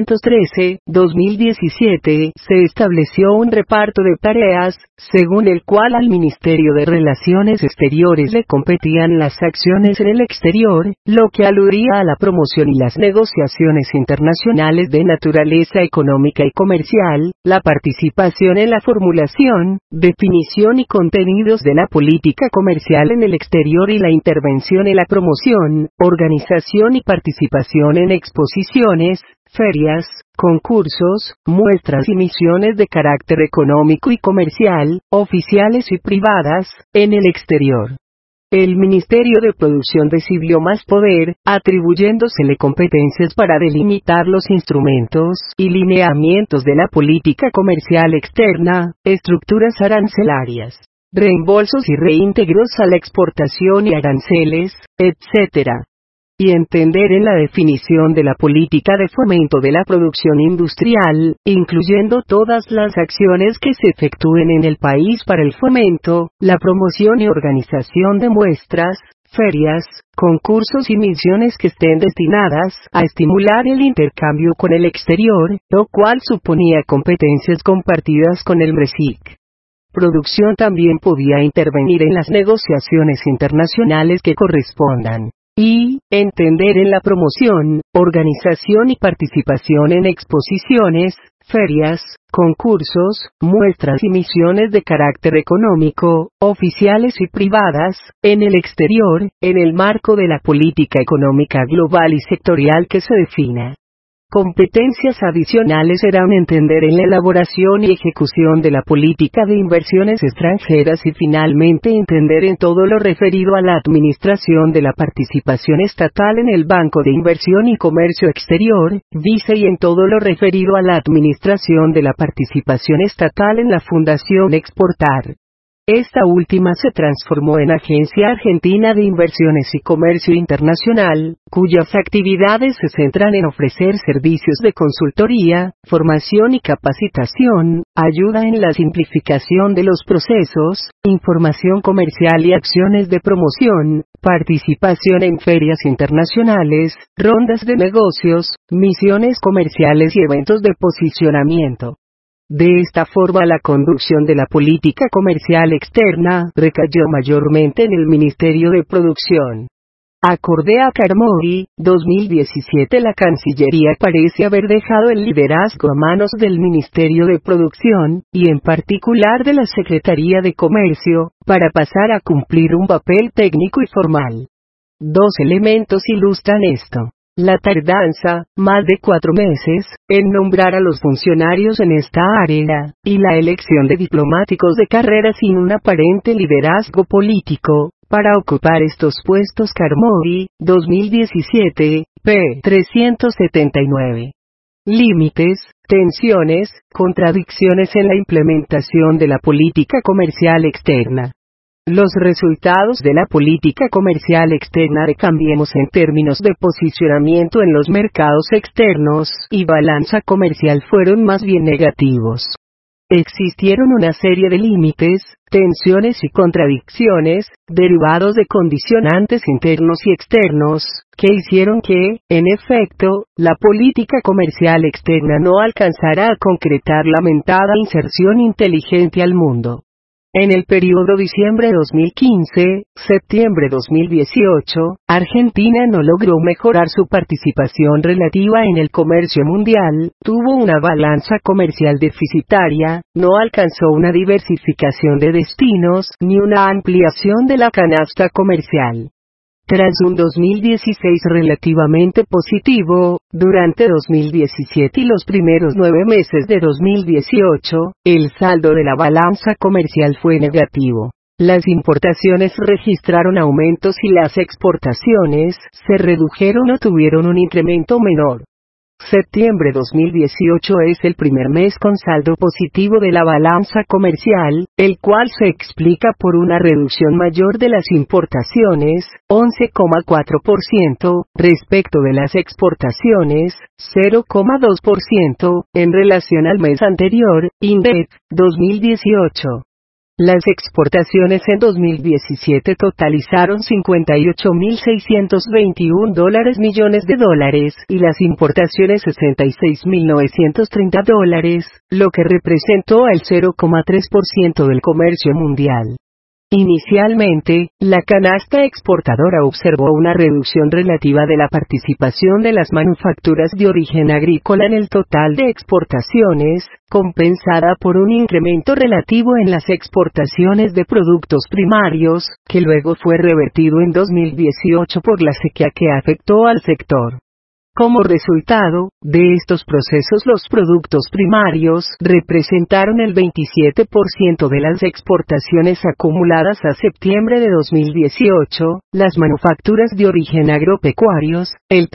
[SPEAKER 1] 513/2017 se estableció un reparto de tareas, según el cual al Ministerio de Relaciones Exteriores le competían las acciones en el exterior, lo que aludía a la promoción y las negociaciones internacionales de naturaleza económica y comercial, la participación en la formulación, definición y contenidos de la política comercial en el exterior y la intervención en la promoción, organización y participación en exposiciones, ferias, concursos, muestras y misiones de carácter económico y comercial, oficiales y privadas, en el exterior. El Ministerio de Producción recibió más poder, atribuyéndosele competencias para delimitar los instrumentos y lineamientos de la política comercial externa, estructuras arancelarias, reembolsos y reintegros a la exportación y aranceles, etc. Y entender en la definición de la política de fomento de la producción industrial, incluyendo todas las acciones que se efectúen en el país para el fomento, la promoción y organización de muestras, ferias, concursos y misiones que estén destinadas a estimular el intercambio con el exterior, lo cual suponía competencias compartidas con el MRECIC. Producción también podía intervenir en las negociaciones internacionales que correspondan. Y, entender en la promoción, organización y participación en exposiciones, ferias, concursos, muestras y misiones de carácter económico, oficiales y privadas, en el exterior, en el marco de la política económica global y sectorial que se defina. Competencias adicionales eran entender en la elaboración y ejecución de la política de inversiones extranjeras y finalmente entender en todo lo referido a la administración de la participación estatal en el Banco de Inversión y Comercio Exterior, BICE y en todo lo referido a la administración de la participación estatal en la Fundación Exportar. Esta última se transformó en Agencia Argentina de Inversiones y Comercio Internacional, cuyas actividades se centran en ofrecer servicios de consultoría, formación y capacitación, ayuda en la simplificación de los procesos, información comercial y acciones de promoción, participación en ferias internacionales, rondas de negocios, misiones comerciales y eventos de posicionamiento. De esta forma la conducción de la política comercial externa recayó mayormente en el Ministerio de Producción. Acorde a Carmody, 2017 la Cancillería parece haber dejado el liderazgo a manos del Ministerio de Producción, y en particular de la Secretaría de Comercio, para pasar a cumplir un papel técnico y formal. Dos elementos ilustran esto. La tardanza, más de 4 meses, en nombrar a los funcionarios en esta área, y la elección de diplomáticos de carrera sin un aparente liderazgo político, para ocupar estos puestos. Carmody, 2017, p. 379. Límites, tensiones, contradicciones en la implementación de la política comercial externa. Los resultados de la política comercial externa de Cambiemos en términos de posicionamiento en los mercados externos y balanza comercial fueron más bien negativos. Existieron una serie de límites, tensiones y contradicciones, derivados de condicionantes internos y externos, que hicieron que, en efecto, la política comercial externa no alcanzara a concretar la mentada inserción inteligente al mundo. En el periodo diciembre 2015-septiembre 2018, Argentina no logró mejorar su participación relativa en el comercio mundial, tuvo una balanza comercial deficitaria, no alcanzó una diversificación de destinos ni una ampliación de la canasta comercial. Tras un 2016 relativamente positivo, durante 2017 y los primeros 9 meses de 2018, el saldo de la balanza comercial fue negativo. Las importaciones registraron aumentos y las exportaciones se redujeron o tuvieron un incremento menor. Septiembre 2018 es el primer mes con saldo positivo de la balanza comercial, el cual se explica por una reducción mayor de las importaciones, 11,4%, respecto de las exportaciones, 0,2%, en relación al mes anterior, INDEC, 2018. Las exportaciones en 2017 totalizaron $58.621 millones y las importaciones $66.930, lo que representó el 0,3% del comercio mundial. Inicialmente, la canasta exportadora observó una reducción relativa de la participación de las manufacturas de origen agrícola en el total de exportaciones, compensada por un incremento relativo en las exportaciones de productos primarios, que luego fue revertido en 2018 por la sequía que afectó al sector. Como resultado de estos procesos, los productos primarios representaron el 27% de las exportaciones acumuladas a septiembre de 2018, las manufacturas de origen agropecuarios, el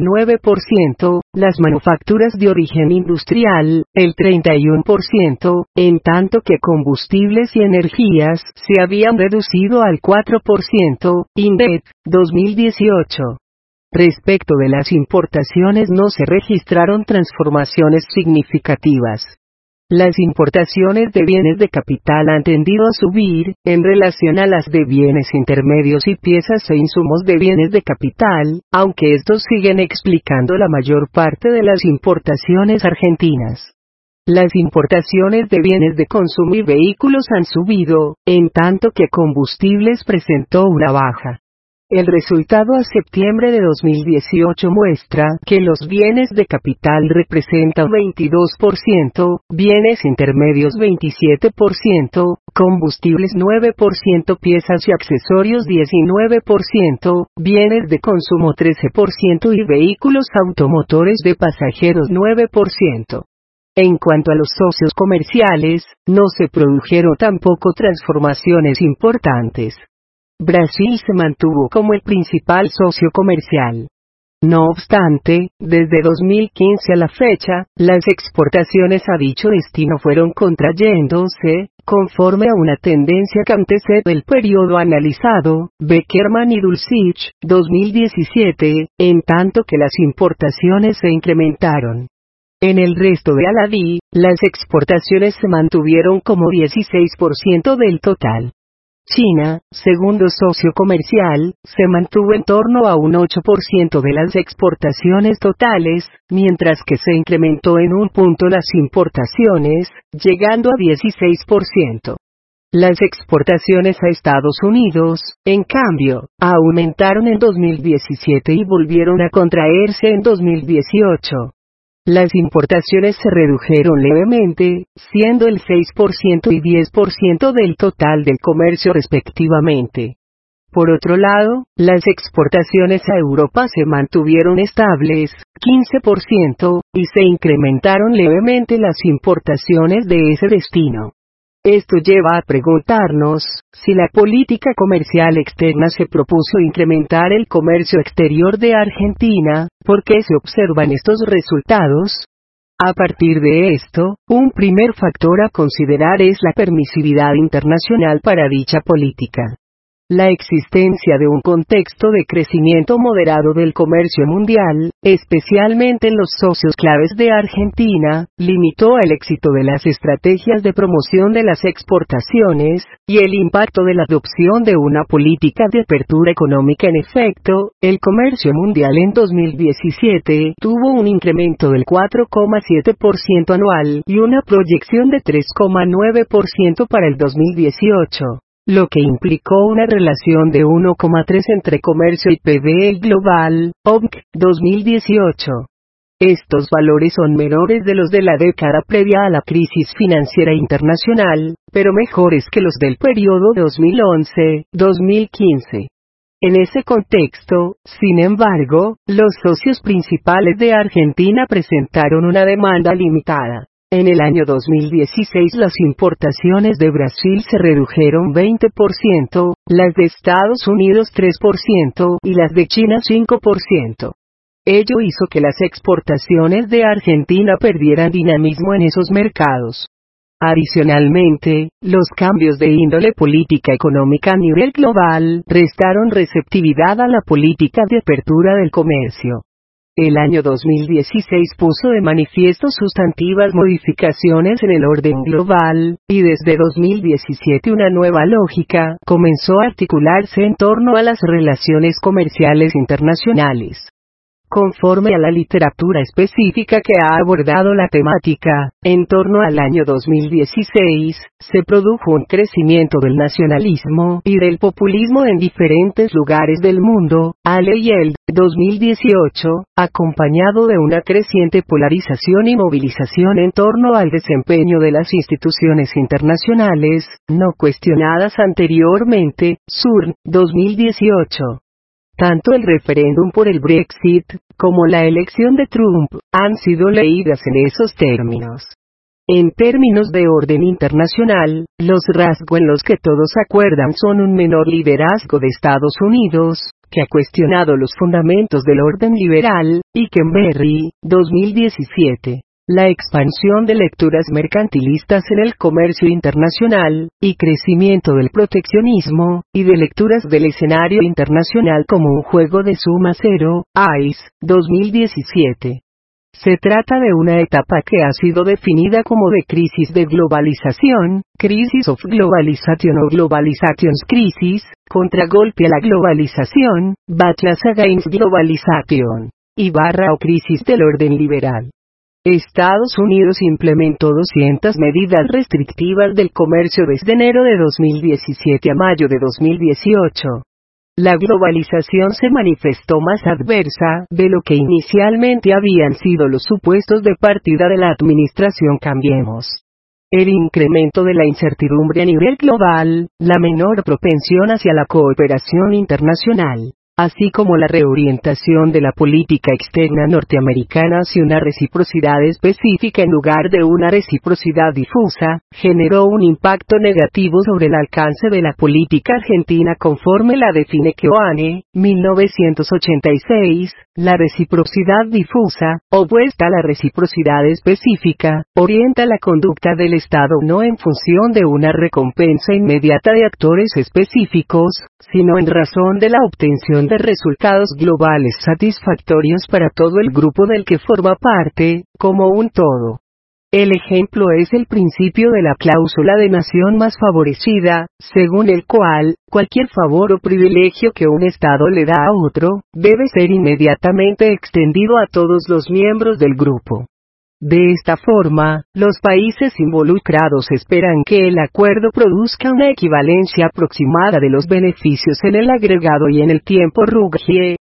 [SPEAKER 1] 39%, las manufacturas de origen industrial, el 31%, en tanto que combustibles y energías se habían reducido al 4%, INDEC, 2018. Respecto de las importaciones no se registraron transformaciones significativas. Las importaciones de bienes de capital han tendido a subir, en relación a las de bienes intermedios y piezas e insumos de bienes de capital, aunque estos siguen explicando la mayor parte de las importaciones argentinas. Las importaciones de bienes de consumo y vehículos han subido, en tanto que combustibles presentó una baja. El resultado a septiembre de 2018 muestra que los bienes de capital representan 22%, bienes intermedios 27%, combustibles 9%, piezas y accesorios 19%, bienes de consumo 13% y vehículos automotores de pasajeros 9%. En cuanto a los socios comerciales, no se produjeron tampoco transformaciones importantes. Brasil se mantuvo como el principal socio comercial. No obstante, desde 2015 a la fecha, las exportaciones a dicho destino fueron contrayéndose, conforme a una tendencia que antecede el periodo analizado, Beckerman y Dulcich, 2017, en tanto que las importaciones se incrementaron. En el resto de Aladí, las exportaciones se mantuvieron como 16% del total. China, segundo socio comercial, se mantuvo en torno a un 8% de las exportaciones totales, mientras que se incrementó en un punto las importaciones, llegando a 16%. Las exportaciones a Estados Unidos, en cambio, aumentaron en 2017 y volvieron a contraerse en 2018. Las importaciones se redujeron levemente, siendo el 6% y 10% del total del comercio respectivamente. Por otro lado, las exportaciones a Europa se mantuvieron estables, 15%, y se incrementaron levemente las importaciones de ese destino. Esto lleva a preguntarnos, si la política comercial externa se propuso incrementar el comercio exterior de Argentina, ¿por qué se observan estos resultados? A partir de esto, un primer factor a considerar es la permisividad internacional para dicha política. La existencia de un contexto de crecimiento moderado del comercio mundial, especialmente en los socios claves de Argentina, limitó el éxito de las estrategias de promoción de las exportaciones, y el impacto de la adopción de una política de apertura económica. En efecto, el comercio mundial en 2017 tuvo un incremento del 4,7% anual y una proyección de 3,9% para el 2018. Lo que implicó una relación de 1,3 entre comercio y PBI global, OMC, 2018. Estos valores son menores de los de la década previa a la crisis financiera internacional, pero mejores que los del periodo 2011-2015. En ese contexto, sin embargo, los socios principales de Argentina presentaron una demanda limitada. En el año 2016 las importaciones de Brasil se redujeron 20%, las de Estados Unidos 3% y las de China 5%. Ello hizo que las exportaciones de Argentina perdieran dinamismo en esos mercados. Adicionalmente, los cambios de índole política económica a nivel global restaron receptividad a la política de apertura del comercio. El año 2016 puso de manifiesto sustantivas modificaciones en el orden global, y desde 2017 una nueva lógica comenzó a articularse en torno a las relaciones comerciales internacionales. Conforme a la literatura específica que ha abordado la temática, en torno al año 2016, se produjo un crecimiento del nacionalismo y del populismo en diferentes lugares del mundo, y el 2018, acompañado de una creciente polarización y movilización en torno al desempeño de las instituciones internacionales, no cuestionadas anteriormente, SURN, 2018. Tanto el referéndum por el Brexit, como la elección de Trump, han sido leídas en esos términos. En términos de orden internacional, los rasgos en los que todos acuerdan son un menor liderazgo de Estados Unidos, que ha cuestionado los fundamentos del orden liberal, y Kenberry, 2017. La expansión de lecturas mercantilistas en el comercio internacional, y crecimiento del proteccionismo, y de lecturas del escenario internacional como un juego de suma cero, ICE, 2017. Se trata de una etapa que ha sido definida como de crisis de globalización, crisis of globalization o globalizations crisis, contragolpe a la globalización, backlash against globalization, y o crisis del orden liberal. Estados Unidos implementó 200 medidas restrictivas del comercio desde enero de 2017 a mayo de 2018. La globalización se manifestó más adversa de lo que inicialmente habían sido los supuestos de partida de la administración Cambiemos. El incremento de la incertidumbre a nivel global, la menor propensión hacia la cooperación internacional, así como la reorientación de la política externa norteamericana hacia una reciprocidad específica en lugar de una reciprocidad difusa, generó un impacto negativo sobre el alcance de la política argentina conforme la define Keohane, 1986, la reciprocidad difusa, opuesta a la reciprocidad específica, orienta la conducta del Estado no en función de una recompensa inmediata de actores específicos, sino en razón de la obtención de resultados globales satisfactorios para todo el grupo del que forma parte, como un todo. El ejemplo es el principio de la cláusula de nación más favorecida, según el cual, cualquier favor o privilegio que un Estado le da a otro, debe ser inmediatamente extendido a todos los miembros del grupo. De esta forma, los países involucrados esperan que el acuerdo produzca una equivalencia aproximada de los beneficios en el agregado y en el tiempo. Ruggie,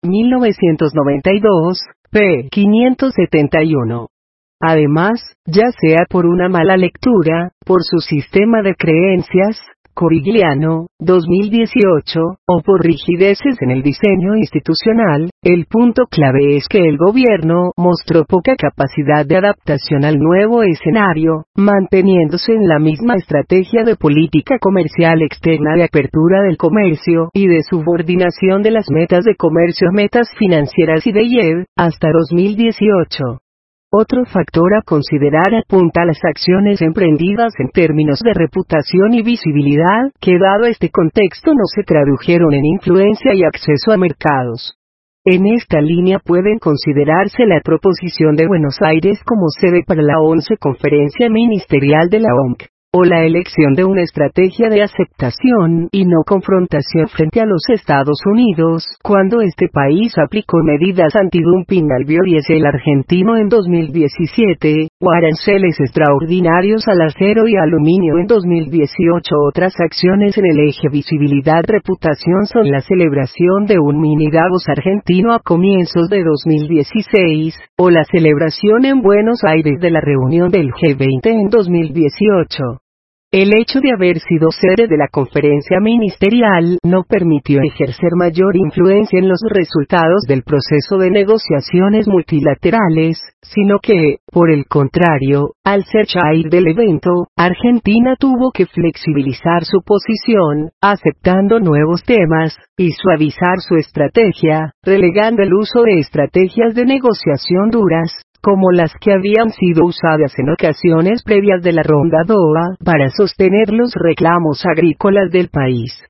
[SPEAKER 1] 1992, p. 571. Además, ya sea por una mala lectura, por su sistema de creencias, Corigliano, 2018, o por rigideces en el diseño institucional, el punto clave es que el gobierno mostró poca capacidad de adaptación al nuevo escenario, manteniéndose en la misma estrategia de política comercial externa de apertura del comercio y de subordinación de las metas de comercio a metas financieras y de IED, hasta 2018. Otro factor a considerar apunta a las acciones emprendidas en términos de reputación y visibilidad, que dado este contexto no se tradujeron en influencia y acceso a mercados. En esta línea pueden considerarse la proposición de Buenos Aires como sede para la 11ª Conferencia Ministerial de la OMC, o la elección de una estrategia de aceptación y no confrontación frente a los Estados Unidos, cuando este país aplicó medidas antidumping al biodiesel argentino en 2017, o aranceles extraordinarios al acero y aluminio en 2018. Otras acciones en el eje visibilidad-reputación son la celebración de un mini Davos argentino a comienzos de 2016, o la celebración en Buenos Aires de la reunión del G20 en 2018. El hecho de haber sido sede de la conferencia ministerial no permitió ejercer mayor influencia en los resultados del proceso de negociaciones multilaterales, sino que, por el contrario, al ser chair del evento, Argentina tuvo que flexibilizar su posición, aceptando nuevos temas, y suavizar su estrategia, relegando el uso de estrategias de negociación duras, como las que habían sido usadas en ocasiones previas de la ronda Doha, para sostener los reclamos agrícolas del país.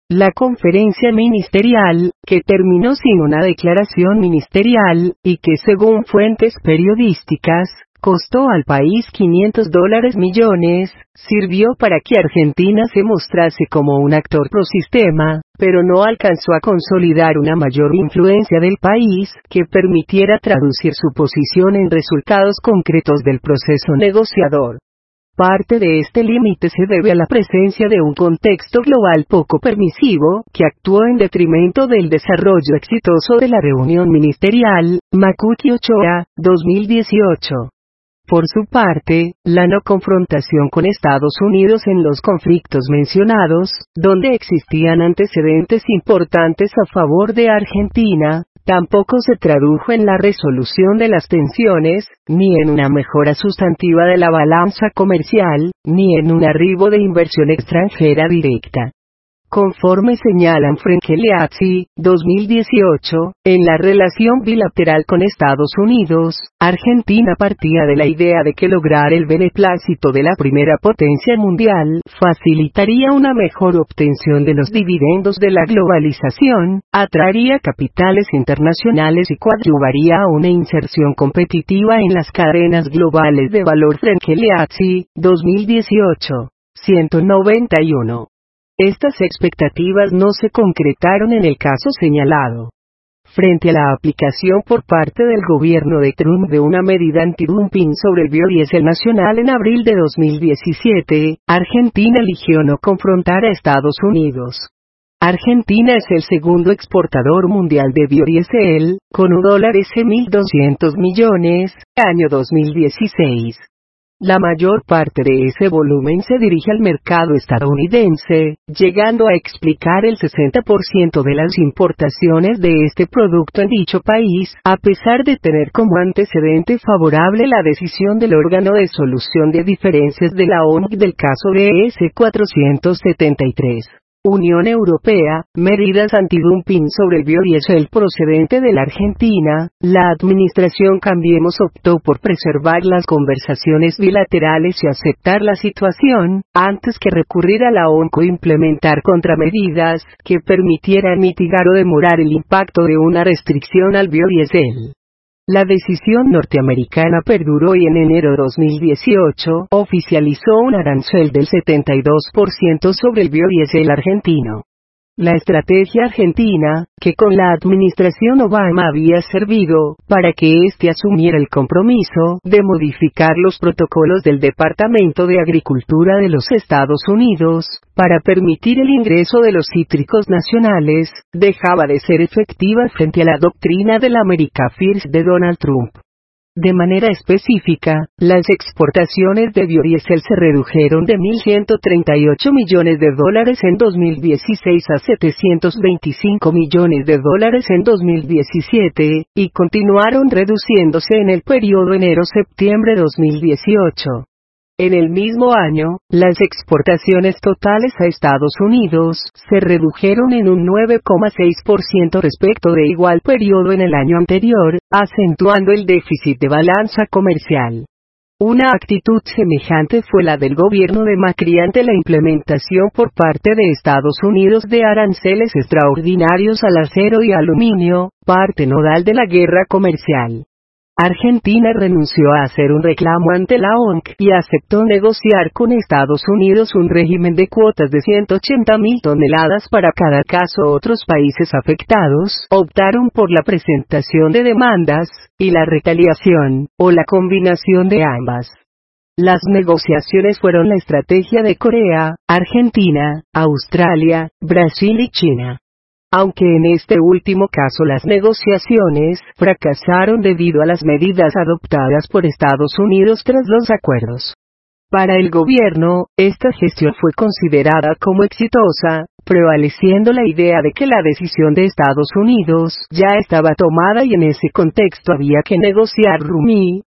[SPEAKER 1] La conferencia ministerial, que terminó sin una declaración ministerial, y que según fuentes periodísticas, costó al país $500 millones, sirvió para que Argentina se mostrase como un actor prosistema, pero no alcanzó a consolidar una mayor influencia del país que permitiera traducir su posición en resultados concretos del proceso negociador. Parte de este límite se debe a la presencia de un contexto global poco permisivo, que actuó en detrimento del desarrollo exitoso de la reunión ministerial, Macuti Ochoa, 2018. Por su parte, la no confrontación con Estados Unidos en los conflictos mencionados, donde existían antecedentes importantes a favor de Argentina, tampoco se tradujo en la resolución de las tensiones, ni en una mejora sustantiva de la balanza comercial, ni en un arribo de inversión extranjera directa. Conforme señalan Frenkelazzi, 2018, en la relación bilateral con Estados Unidos, Argentina partía de la idea de que lograr el beneplácito de la primera potencia mundial facilitaría una mejor obtención de los dividendos de la globalización, atraería capitales internacionales y coadyuvaría a una inserción competitiva en las cadenas globales de valor. Frenkelazzi, 2018, 191. Estas expectativas no se concretaron en el caso señalado. Frente a la aplicación por parte del gobierno de Trump de una medida antidumping sobre el biodiesel nacional en abril de 2017, Argentina eligió no confrontar a Estados Unidos. Argentina es el segundo exportador mundial de biodiesel, con $1.200 millones, año 2016. La mayor parte de ese volumen se dirige al mercado estadounidense, llegando a explicar el 60% de las importaciones de este producto en dicho país, a pesar de tener como antecedente favorable la decisión del órgano de solución de diferencias de la ONU del caso BS 473. Unión Europea, medidas antidumping sobre el biodiesel procedente de la Argentina. La administración Cambiemos optó por preservar las conversaciones bilaterales y aceptar la situación, antes que recurrir a la ONU o implementar contramedidas que permitieran mitigar o demorar el impacto de una restricción al biodiesel. La decisión norteamericana perduró y en enero de 2018 oficializó un arancel del 72% sobre el biodiesel argentino. La estrategia argentina, que con la administración Obama había servido para que éste asumiera el compromiso de modificar los protocolos del Departamento de Agricultura de los Estados Unidos, para permitir el ingreso de los cítricos nacionales, dejaba de ser efectiva frente a la doctrina del America First de Donald Trump. De manera específica, las exportaciones de biodiesel se redujeron de $1.138 millones en 2016 a $725 millones en 2017, y continuaron reduciéndose en el periodo enero-septiembre 2018. En el mismo año, las exportaciones totales a Estados Unidos se redujeron en un 9,6% respecto de igual periodo en el año anterior, acentuando el déficit de balanza comercial. Una actitud semejante fue la del gobierno de Macri ante la implementación por parte de Estados Unidos de aranceles extraordinarios al acero y aluminio, parte nodal de la guerra comercial. Argentina renunció a hacer un reclamo ante la ONC y aceptó negociar con Estados Unidos un régimen de cuotas de 180.000 toneladas para cada caso. Otros países afectados optaron por la presentación de demandas y la retaliación, o la combinación de ambas. Las negociaciones fueron la estrategia de Corea, Argentina, Australia, Brasil y China. Aunque en este último caso las negociaciones fracasaron debido a las medidas adoptadas por Estados Unidos tras los acuerdos. Para el gobierno, esta gestión fue considerada como exitosa, prevaleciendo la idea de que la decisión de Estados Unidos ya estaba tomada y en ese contexto había que negociar. Rumi,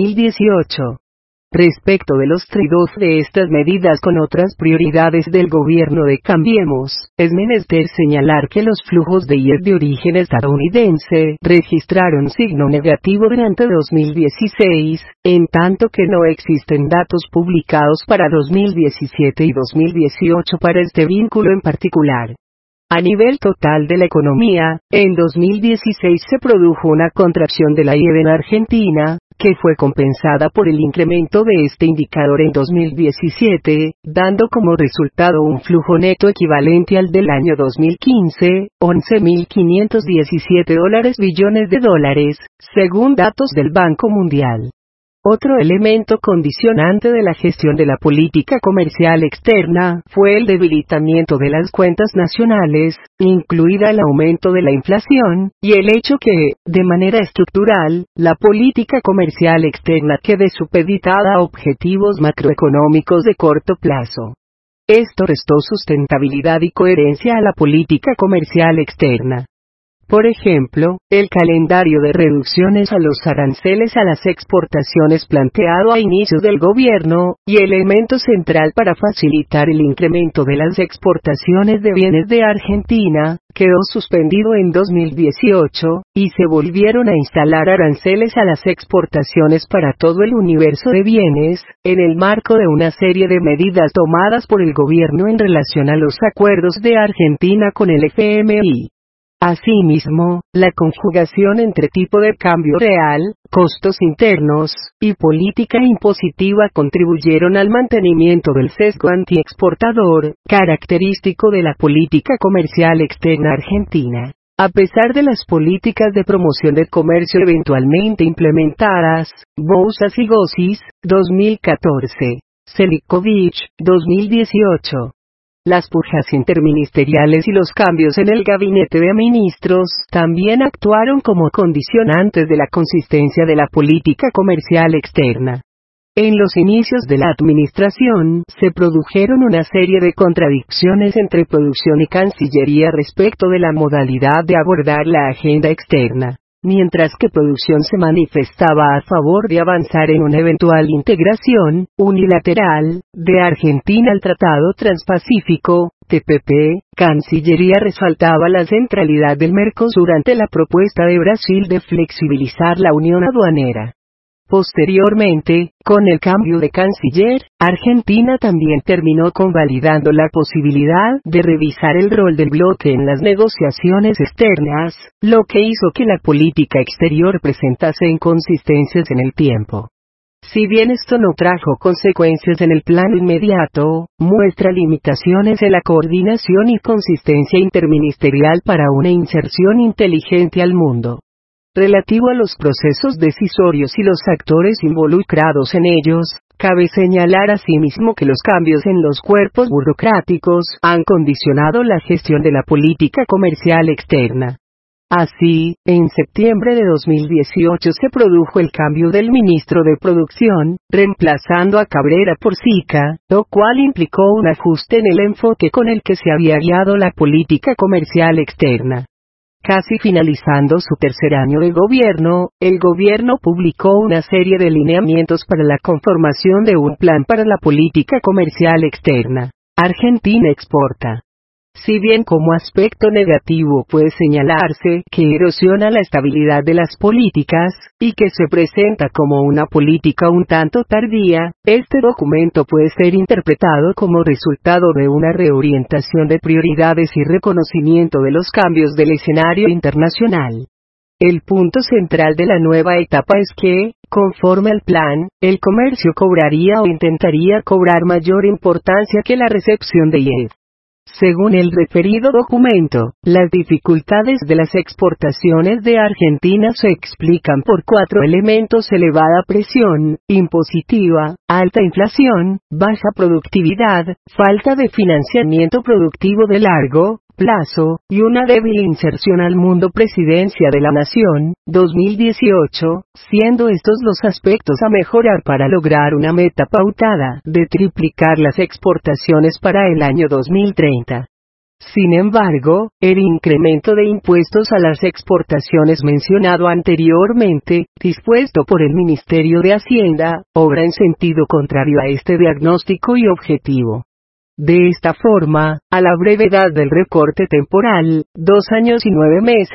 [SPEAKER 1] 2018. Respecto de los trade-off de estas medidas con otras prioridades del gobierno de Cambiemos, es menester señalar que los flujos de IED de origen estadounidense registraron signo negativo durante 2016, en tanto que no existen datos publicados para 2017 y 2018 para este vínculo en particular. A nivel total de la economía, en 2016 se produjo una contracción de la IED en Argentina, que fue compensada por el incremento de este indicador en 2017, dando como resultado un flujo neto equivalente al del año 2015, $11.517 billones, según datos del Banco Mundial. Otro elemento condicionante de la gestión de la política comercial externa fue el debilitamiento de las cuentas nacionales, incluida el aumento de la inflación, y el hecho que, de manera estructural, la política comercial externa quede supeditada a objetivos macroeconómicos de corto plazo. Esto restó sustentabilidad y coherencia a la política comercial externa. Por ejemplo, el calendario de reducciones a los aranceles a las exportaciones planteado a inicios del gobierno, y elemento central para facilitar el incremento de las exportaciones de bienes de Argentina, quedó suspendido en 2018, y se volvieron a instalar aranceles a las exportaciones para todo el universo de bienes, en el marco de una serie de medidas tomadas por el gobierno en relación a los acuerdos de Argentina con el FMI. Asimismo, la conjugación entre tipo de cambio real, costos internos, y política impositiva contribuyeron al mantenimiento del sesgo antiexportador, característico de la política comercial externa argentina. A pesar de las políticas de promoción del comercio eventualmente implementadas, Bouzas y Gosis, 2014. Selikovic, 2018. Las purgas interministeriales y los cambios en el gabinete de ministros también actuaron como condicionantes de la consistencia de la política comercial externa. En los inicios de la administración, se produjeron una serie de contradicciones entre producción y Cancillería respecto de la modalidad de abordar la agenda externa. Mientras que producción se manifestaba a favor de avanzar en una eventual integración unilateral de Argentina al Tratado Transpacífico, TPP, Cancillería resaltaba la centralidad del Mercosur ante la propuesta de Brasil de flexibilizar la unión aduanera. Posteriormente, con el cambio de canciller, Argentina también terminó convalidando la posibilidad de revisar el rol del bloque en las negociaciones externas, lo que hizo que la política exterior presentase inconsistencias en el tiempo. Si bien esto no trajo consecuencias en el plano inmediato, muestra limitaciones en la coordinación y consistencia interministerial para una inserción inteligente al mundo. Relativo a los procesos decisorios y los actores involucrados en ellos, cabe señalar asimismo que los cambios en los cuerpos burocráticos han condicionado la gestión de la política comercial externa. Así, en septiembre de 2018 se produjo el cambio del ministro de Producción, reemplazando a Cabrera por Sica, lo cual implicó un ajuste en el enfoque con el que se había guiado la política comercial externa. Casi finalizando su tercer año de gobierno, el gobierno publicó una serie de lineamientos para la conformación de un plan para la política comercial externa. Argentina exporta. Si bien como aspecto negativo puede señalarse que erosiona la estabilidad de las políticas, y que se presenta como una política un tanto tardía, este documento puede ser interpretado como resultado de una reorientación de prioridades y reconocimiento de los cambios del escenario internacional. El punto central de la nueva etapa es que, conforme al plan, el comercio cobraría o intentaría cobrar mayor importancia que la recepción de IED. Según el referido documento, las dificultades de las exportaciones de Argentina se explican por 4 elementos: elevada presión impositiva, alta inflación, baja productividad, falta de financiamiento productivo de largo plazo, y una débil inserción al mundo. Presidencia de la Nación, 2018, siendo estos los aspectos a mejorar para lograr una meta pautada de triplicar las exportaciones para el año 2030. Sin embargo, el incremento de impuestos a las exportaciones mencionado anteriormente, dispuesto por el Ministerio de Hacienda, obra en sentido contrario a este diagnóstico y objetivo. De esta forma, a la brevedad del recorte temporal, 2 años y 9 meses,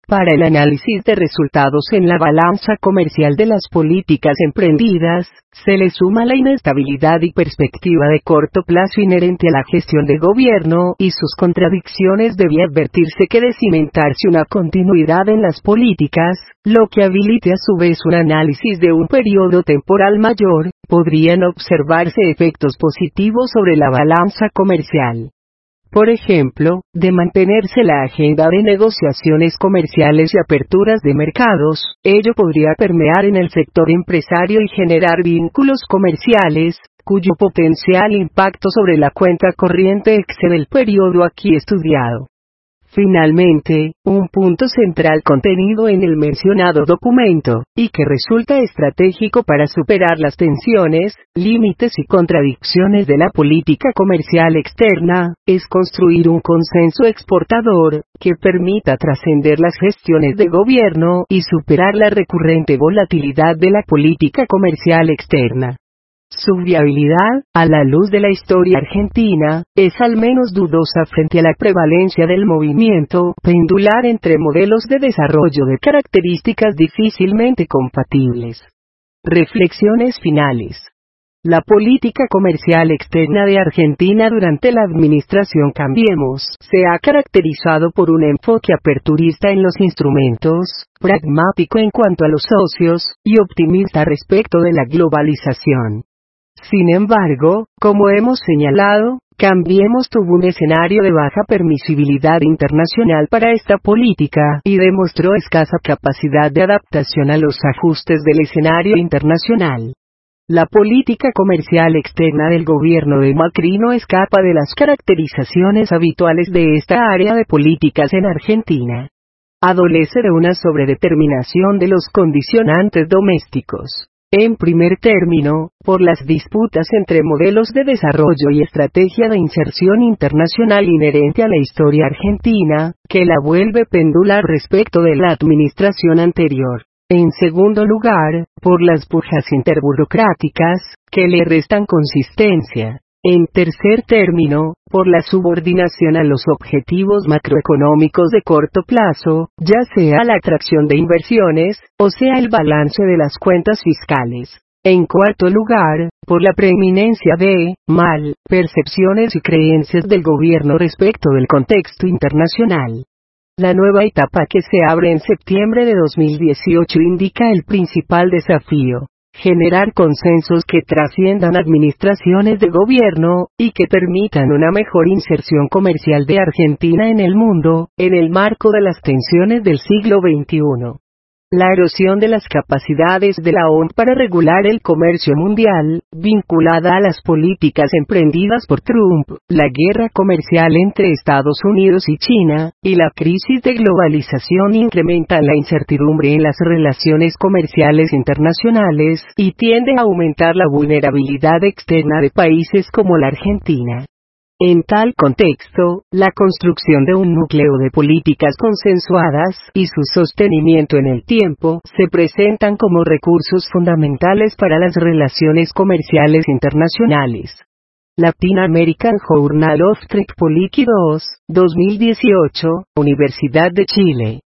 [SPEAKER 1] Para el análisis de resultados en la balanza comercial de las políticas emprendidas, se le suma la inestabilidad y perspectiva de corto plazo inherente a la gestión de gobierno y sus contradicciones. Debía advertirse que de cimentarse una continuidad en las políticas, lo que habilite a su vez un análisis de un periodo temporal mayor, podrían observarse efectos positivos sobre la balanza comercial. Por ejemplo, de mantenerse la agenda de negociaciones comerciales y aperturas de mercados, ello podría permear en el sector empresario y generar vínculos comerciales, cuyo potencial impacto sobre la cuenta corriente excede el periodo aquí estudiado. Finalmente, un punto central contenido en el mencionado documento, y que resulta estratégico para superar las tensiones, límites y contradicciones de la política comercial externa, es construir un consenso exportador, que permita trascender las gestiones de gobierno y superar la recurrente volatilidad de la política comercial externa. Su viabilidad, a la luz de la historia argentina, es al menos dudosa frente a la prevalencia del movimiento pendular entre modelos de desarrollo de características difícilmente compatibles. Reflexiones finales. La política comercial externa de Argentina durante la administración Cambiemos se ha caracterizado por un enfoque aperturista en los instrumentos, pragmático en cuanto a los socios, y optimista respecto de la globalización. Sin embargo, como hemos señalado, Cambiemos tuvo un escenario de baja permisibilidad internacional para esta política y demostró escasa capacidad de adaptación a los ajustes del escenario internacional. La política comercial externa del gobierno de Macri no escapa de las caracterizaciones habituales de esta área de políticas en Argentina. Adolece de una sobredeterminación de los condicionantes domésticos. En primer término, por las disputas entre modelos de desarrollo y estrategia de inserción internacional inherente a la historia argentina, que la vuelve pendular respecto de la administración anterior. En segundo lugar, por las pujas interburocráticas, que le restan consistencia. En tercer término, por la subordinación a los objetivos macroeconómicos de corto plazo, ya sea la atracción de inversiones, o sea el balance de las cuentas fiscales. En cuarto lugar, por la preeminencia de percepciones y creencias del gobierno respecto del contexto internacional. La nueva etapa que se abre en septiembre de 2018 indica el principal desafío. Generar consensos que trasciendan administraciones de gobierno, y que permitan una mejor inserción comercial de Argentina en el mundo, en el marco de las tensiones del siglo XXI. La erosión de las capacidades de la ONU para regular el comercio mundial, vinculada a las políticas emprendidas por Trump, la guerra comercial entre Estados Unidos y China, y la crisis de globalización incrementan la incertidumbre en las relaciones comerciales internacionales, y tiende a aumentar la vulnerabilidad externa de países como la Argentina. En tal contexto, la construcción de un núcleo de políticas consensuadas y su sostenimiento en el tiempo se presentan como recursos fundamentales para las relaciones comerciales internacionales. Latin American Journal of Trade Policy 2, 2018, Universidad de Chile.